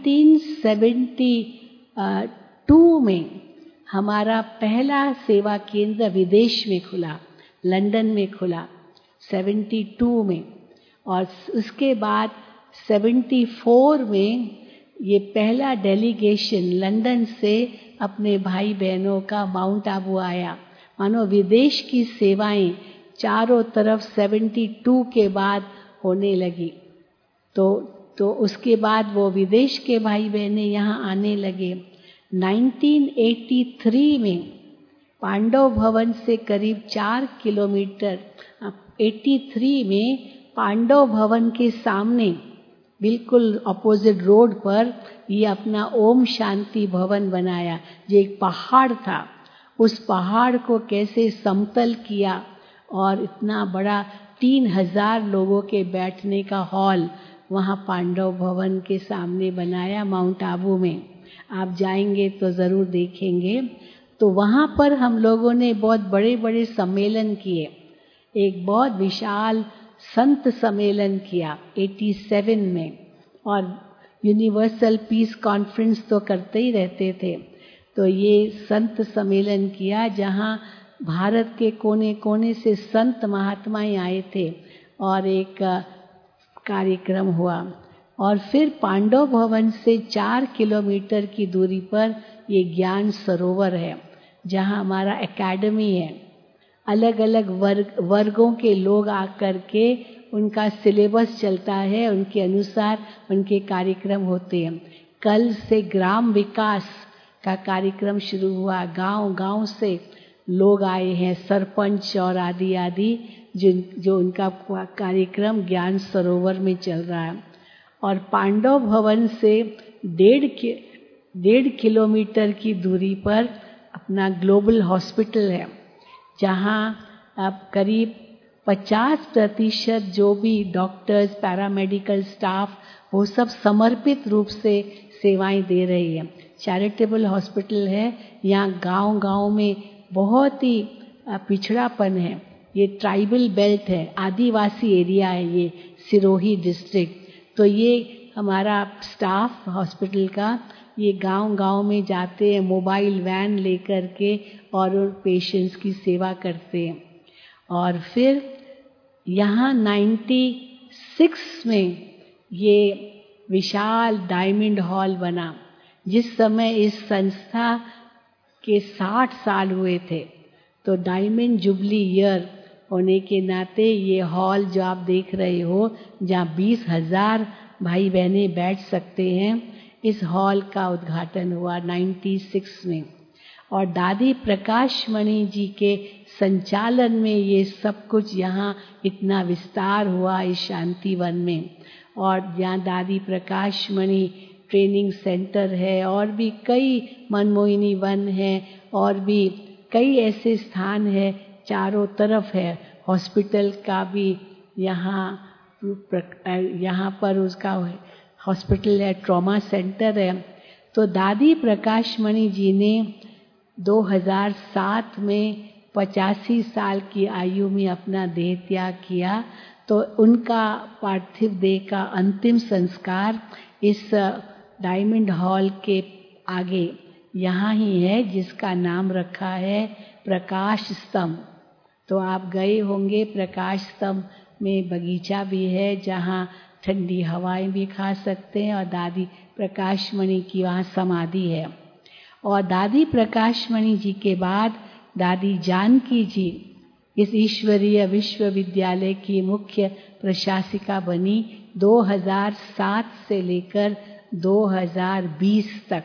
S3: 1972 में हमारा पहला सेवा केंद्र विदेश में खुला, लंदन में खुला 72 में। और उसके बाद 74 में ये पहला डेलीगेशन लंदन से अपने भाई बहनों का माउंट आबू आया। मानो विदेश की सेवाएं चारों तरफ 72 के बाद होने लगी। तो उसके बाद वो विदेश के भाई बहनें यहाँ आने लगे। 1983 में पांडव भवन से करीब 4 किलोमीटर 83 में पांडव भवन के सामने बिल्कुल अपोजिट रोड पर ये अपना ओम शांति भवन बनाया। जो एक पहाड़ था, उस पहाड़ को कैसे समतल किया और इतना बड़ा 3000 लोगों के बैठने का हॉल वहाँ पांडव भवन के सामने बनाया माउंट आबू में। आप जाएंगे तो ज़रूर देखेंगे। तो वहाँ पर हम लोगों ने बहुत बड़े बड़े सम्मेलन किए। एक बहुत विशाल संत सम्मेलन किया 87 में, और यूनिवर्सल पीस कॉन्फ्रेंस तो करते ही रहते थे। तो ये संत सम्मेलन किया जहाँ भारत के कोने कोने से संत महात्माएं आए थे और एक कार्यक्रम हुआ। और फिर पांडव भवन से 4 किलोमीटर की दूरी पर ये ज्ञान सरोवर है, जहाँ हमारा एकेडमी है। अलग अलग वर्गों के लोग आकर के उनका सिलेबस चलता है, उनके अनुसार उनके कार्यक्रम होते हैं। कल से ग्राम विकास का कार्यक्रम शुरू हुआ। गांव गांव से लोग आए हैं, सरपंच और आदि आदि, जो उनका कार्यक्रम ज्ञान सरोवर में चल रहा है। और पांडव भवन से 1.5 किलोमीटर की दूरी पर अपना ग्लोबल हॉस्पिटल है, जहाँ अब करीब 50% जो भी डॉक्टर्स, पैरामेडिकल स्टाफ, वो सब समर्पित रूप से सेवाएं दे रही है। चैरिटेबल हॉस्पिटल है। यहाँ गांव-गांव में बहुत ही पिछड़ापन है। ये ट्राइबल बेल्ट है, आदिवासी एरिया है ये सिरोही डिस्ट्रिक्ट। तो ये हमारा स्टाफ हॉस्पिटल का ये गांव-गांव में जाते हैं मोबाइल वैन लेकर के और पेशेंट्स की सेवा करते हैं। और फिर यहाँ 96 में ये विशाल डायमंड हॉल बना। जिस समय इस संस्था के 60 साल हुए थे, तो डायमंड जुबली ईयर होने के नाते ये हॉल जो आप देख रहे हो, जहाँ 20,000 भाई बहनें बैठ सकते हैं, इस हॉल का उद्घाटन हुआ 96 में। और दादी प्रकाश मणि जी के संचालन में ये सब कुछ यहाँ इतना विस्तार हुआ इस शांतिवन में। और यहाँ दादी प्रकाश मणि ट्रेनिंग सेंटर है, और भी कई मनमोहिनी वन है, और भी कई ऐसे स्थान है चारों तरफ है। हॉस्पिटल का भी यहाँ पर उसका हॉस्पिटल है, ट्रॉमा सेंटर है। तो दादी प्रकाश मणि जी ने 2007 में 85 साल की आयु में अपना देह त्याग किया। तो उनका पार्थिव देह का अंतिम संस्कार इस डायमंड हॉल के आगे यहाँ ही है, जिसका नाम रखा है प्रकाश स्तंभ। तो आप गए होंगे, प्रकाश स्तंभ में बगीचा भी है जहाँ ठंडी हवाएं भी खा सकते हैं, और दादी प्रकाश मणि की वहाँ समाधि है। और दादी प्रकाश मणि जी के बाद दादी जानकी जी इस ईश्वरीय विश्वविद्यालय की मुख्य प्रशासिका बनी 2007 से लेकर 2020 तक,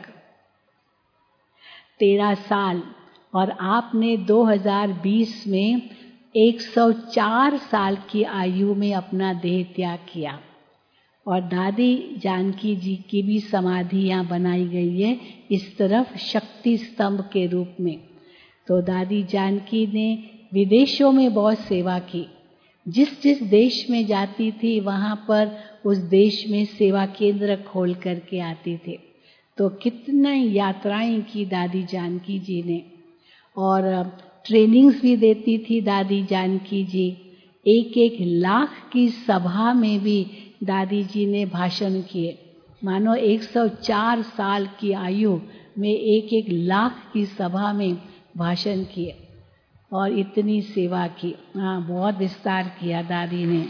S3: 13 साल। और आपने 2020 में 104 साल की आयु में अपना देह त्याग किया। और दादी जानकी जी की भी समाधि यहाँ बनाई गई है इस तरफ शक्ति स्तंभ के रूप में। तो दादी जानकी ने विदेशों में बहुत सेवा की। जिस जिस देश में जाती थी वहाँ पर उस देश में सेवा केंद्र खोल करके आती थी। तो कितनी यात्राएं की दादी जानकी जी ने, और ट्रेनिंग्स भी देती थी दादी जानकी जी। 1-1 लाख की सभा में भी दादी जी ने भाषण किए। मानो 104 साल की आयु में 1-1 लाख की सभा में भाषण किए और इतनी सेवा की। बहुत विस्तार किया दादी ने।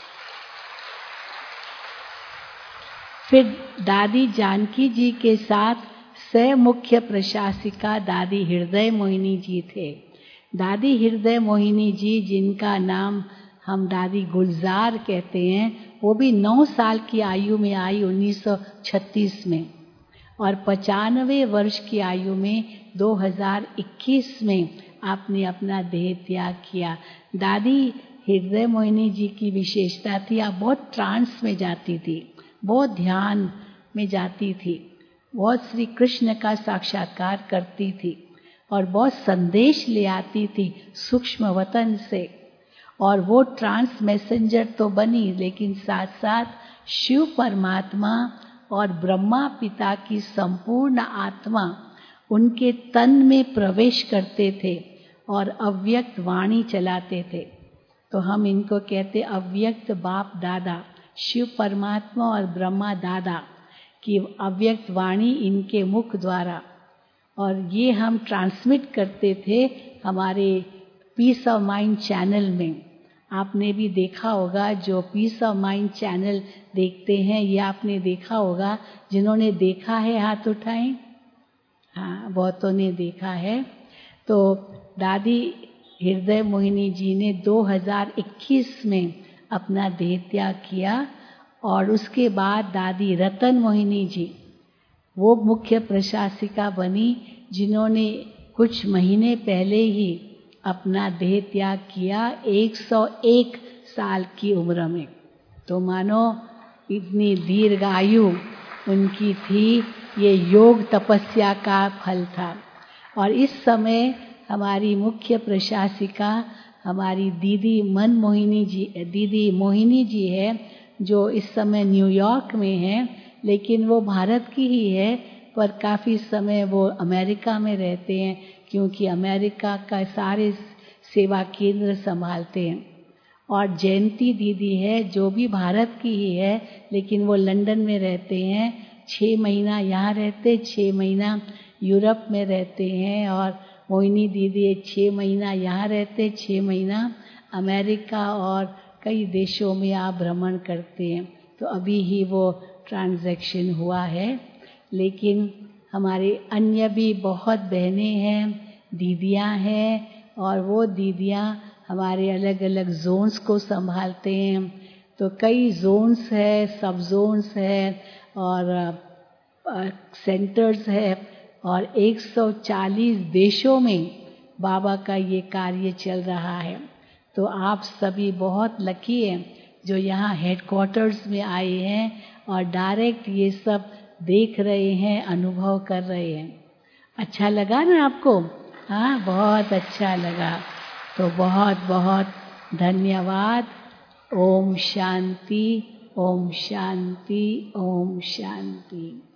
S3: फिर दादी जानकी जी के साथ सह मुख्य प्रशासिका दादी हृदय मोहिनी जी थे। दादी हृदय मोहिनी जी, जिनका नाम हम दादी गुलजार कहते हैं, वो भी 9 साल की आयु में आई 1936 में, और 95 वर्ष की आयु में 2021 में आपने अपना देह त्याग किया। दादी हृदय मोहिनी जी की विशेषता थी, आप बहुत ट्रांस में जाती थी, बहुत ध्यान में जाती थी, बहुत श्री कृष्ण का साक्षात्कार करती थी, और बहुत संदेश ले आती थी सूक्ष्म वतन से। और वो ट्रांस मैसेंजर तो बनी, लेकिन साथ साथ शिव परमात्मा और ब्रह्मा पिता की संपूर्ण आत्मा उनके तन में प्रवेश करते थे और अव्यक्त वाणी चलाते थे। तो हम इनको कहते अव्यक्त बाप दादा, शिव परमात्मा और ब्रह्मा दादा की अव्यक्त वाणी इनके मुख द्वारा, और ये हम ट्रांसमिट करते थे हमारे पीस ऑफ माइंड चैनल में। आपने भी देखा होगा, जो पीस ऑफ माइंड चैनल देखते हैं, ये आपने देखा होगा। जिन्होंने देखा है हाथ उठाएं। हाँ, बहुतों ने देखा है। तो दादी हृदय मोहिनी जी ने 2021 में अपना देह त्याग किया, और उसके बाद दादी रतन मोहिनी जी वो मुख्य प्रशासिका बनी, जिन्होंने कुछ महीने पहले ही अपना देह त्याग किया 101 साल की उम्र में। तो मानो इतनी दीर्घ आयु उनकी थी, ये योग तपस्या का फल था। और इस समय हमारी मुख्य प्रशासिका हमारी दीदी दीदी मोहिनी जी है, जो इस समय न्यूयॉर्क में है, लेकिन वो भारत की ही है, पर काफ़ी समय वो अमेरिका में रहते हैं, क्योंकि अमेरिका का सारे सेवा केंद्र संभालते हैं। और जयंती दीदी है, जो भी भारत की ही है, लेकिन वो लंदन में रहते हैं। 6 महीना यहाँ रहते, 6 महीना यूरोप में रहते हैं। और मोहिनी दीदी 6 महीना यहाँ रहते, 6 महीना अमेरिका और कई देशों में आप भ्रमण करते हैं। तो अभी ही वो ट्रांजैक्शन हुआ है। लेकिन हमारे अन्य भी बहुत बहनें हैं, दीदियाँ हैं, और वो दीदियाँ हमारे अलग अलग जोन्स को संभालते हैं। तो कई जोन्स है, सब जोन्स है और सेंटर्स है, और 140 देशों में बाबा का ये कार्य चल रहा है। तो आप सभी बहुत लकी हैं जो यहाँ हेडक्वार्टर्स में आए हैं और डायरेक्ट ये सब देख रहे हैं, अनुभव कर रहे हैं। अच्छा लगा ना आपको? हाँ, बहुत अच्छा लगा। तो बहुत बहुत धन्यवाद। ओम शांति, ओम शांति, ओम शांति।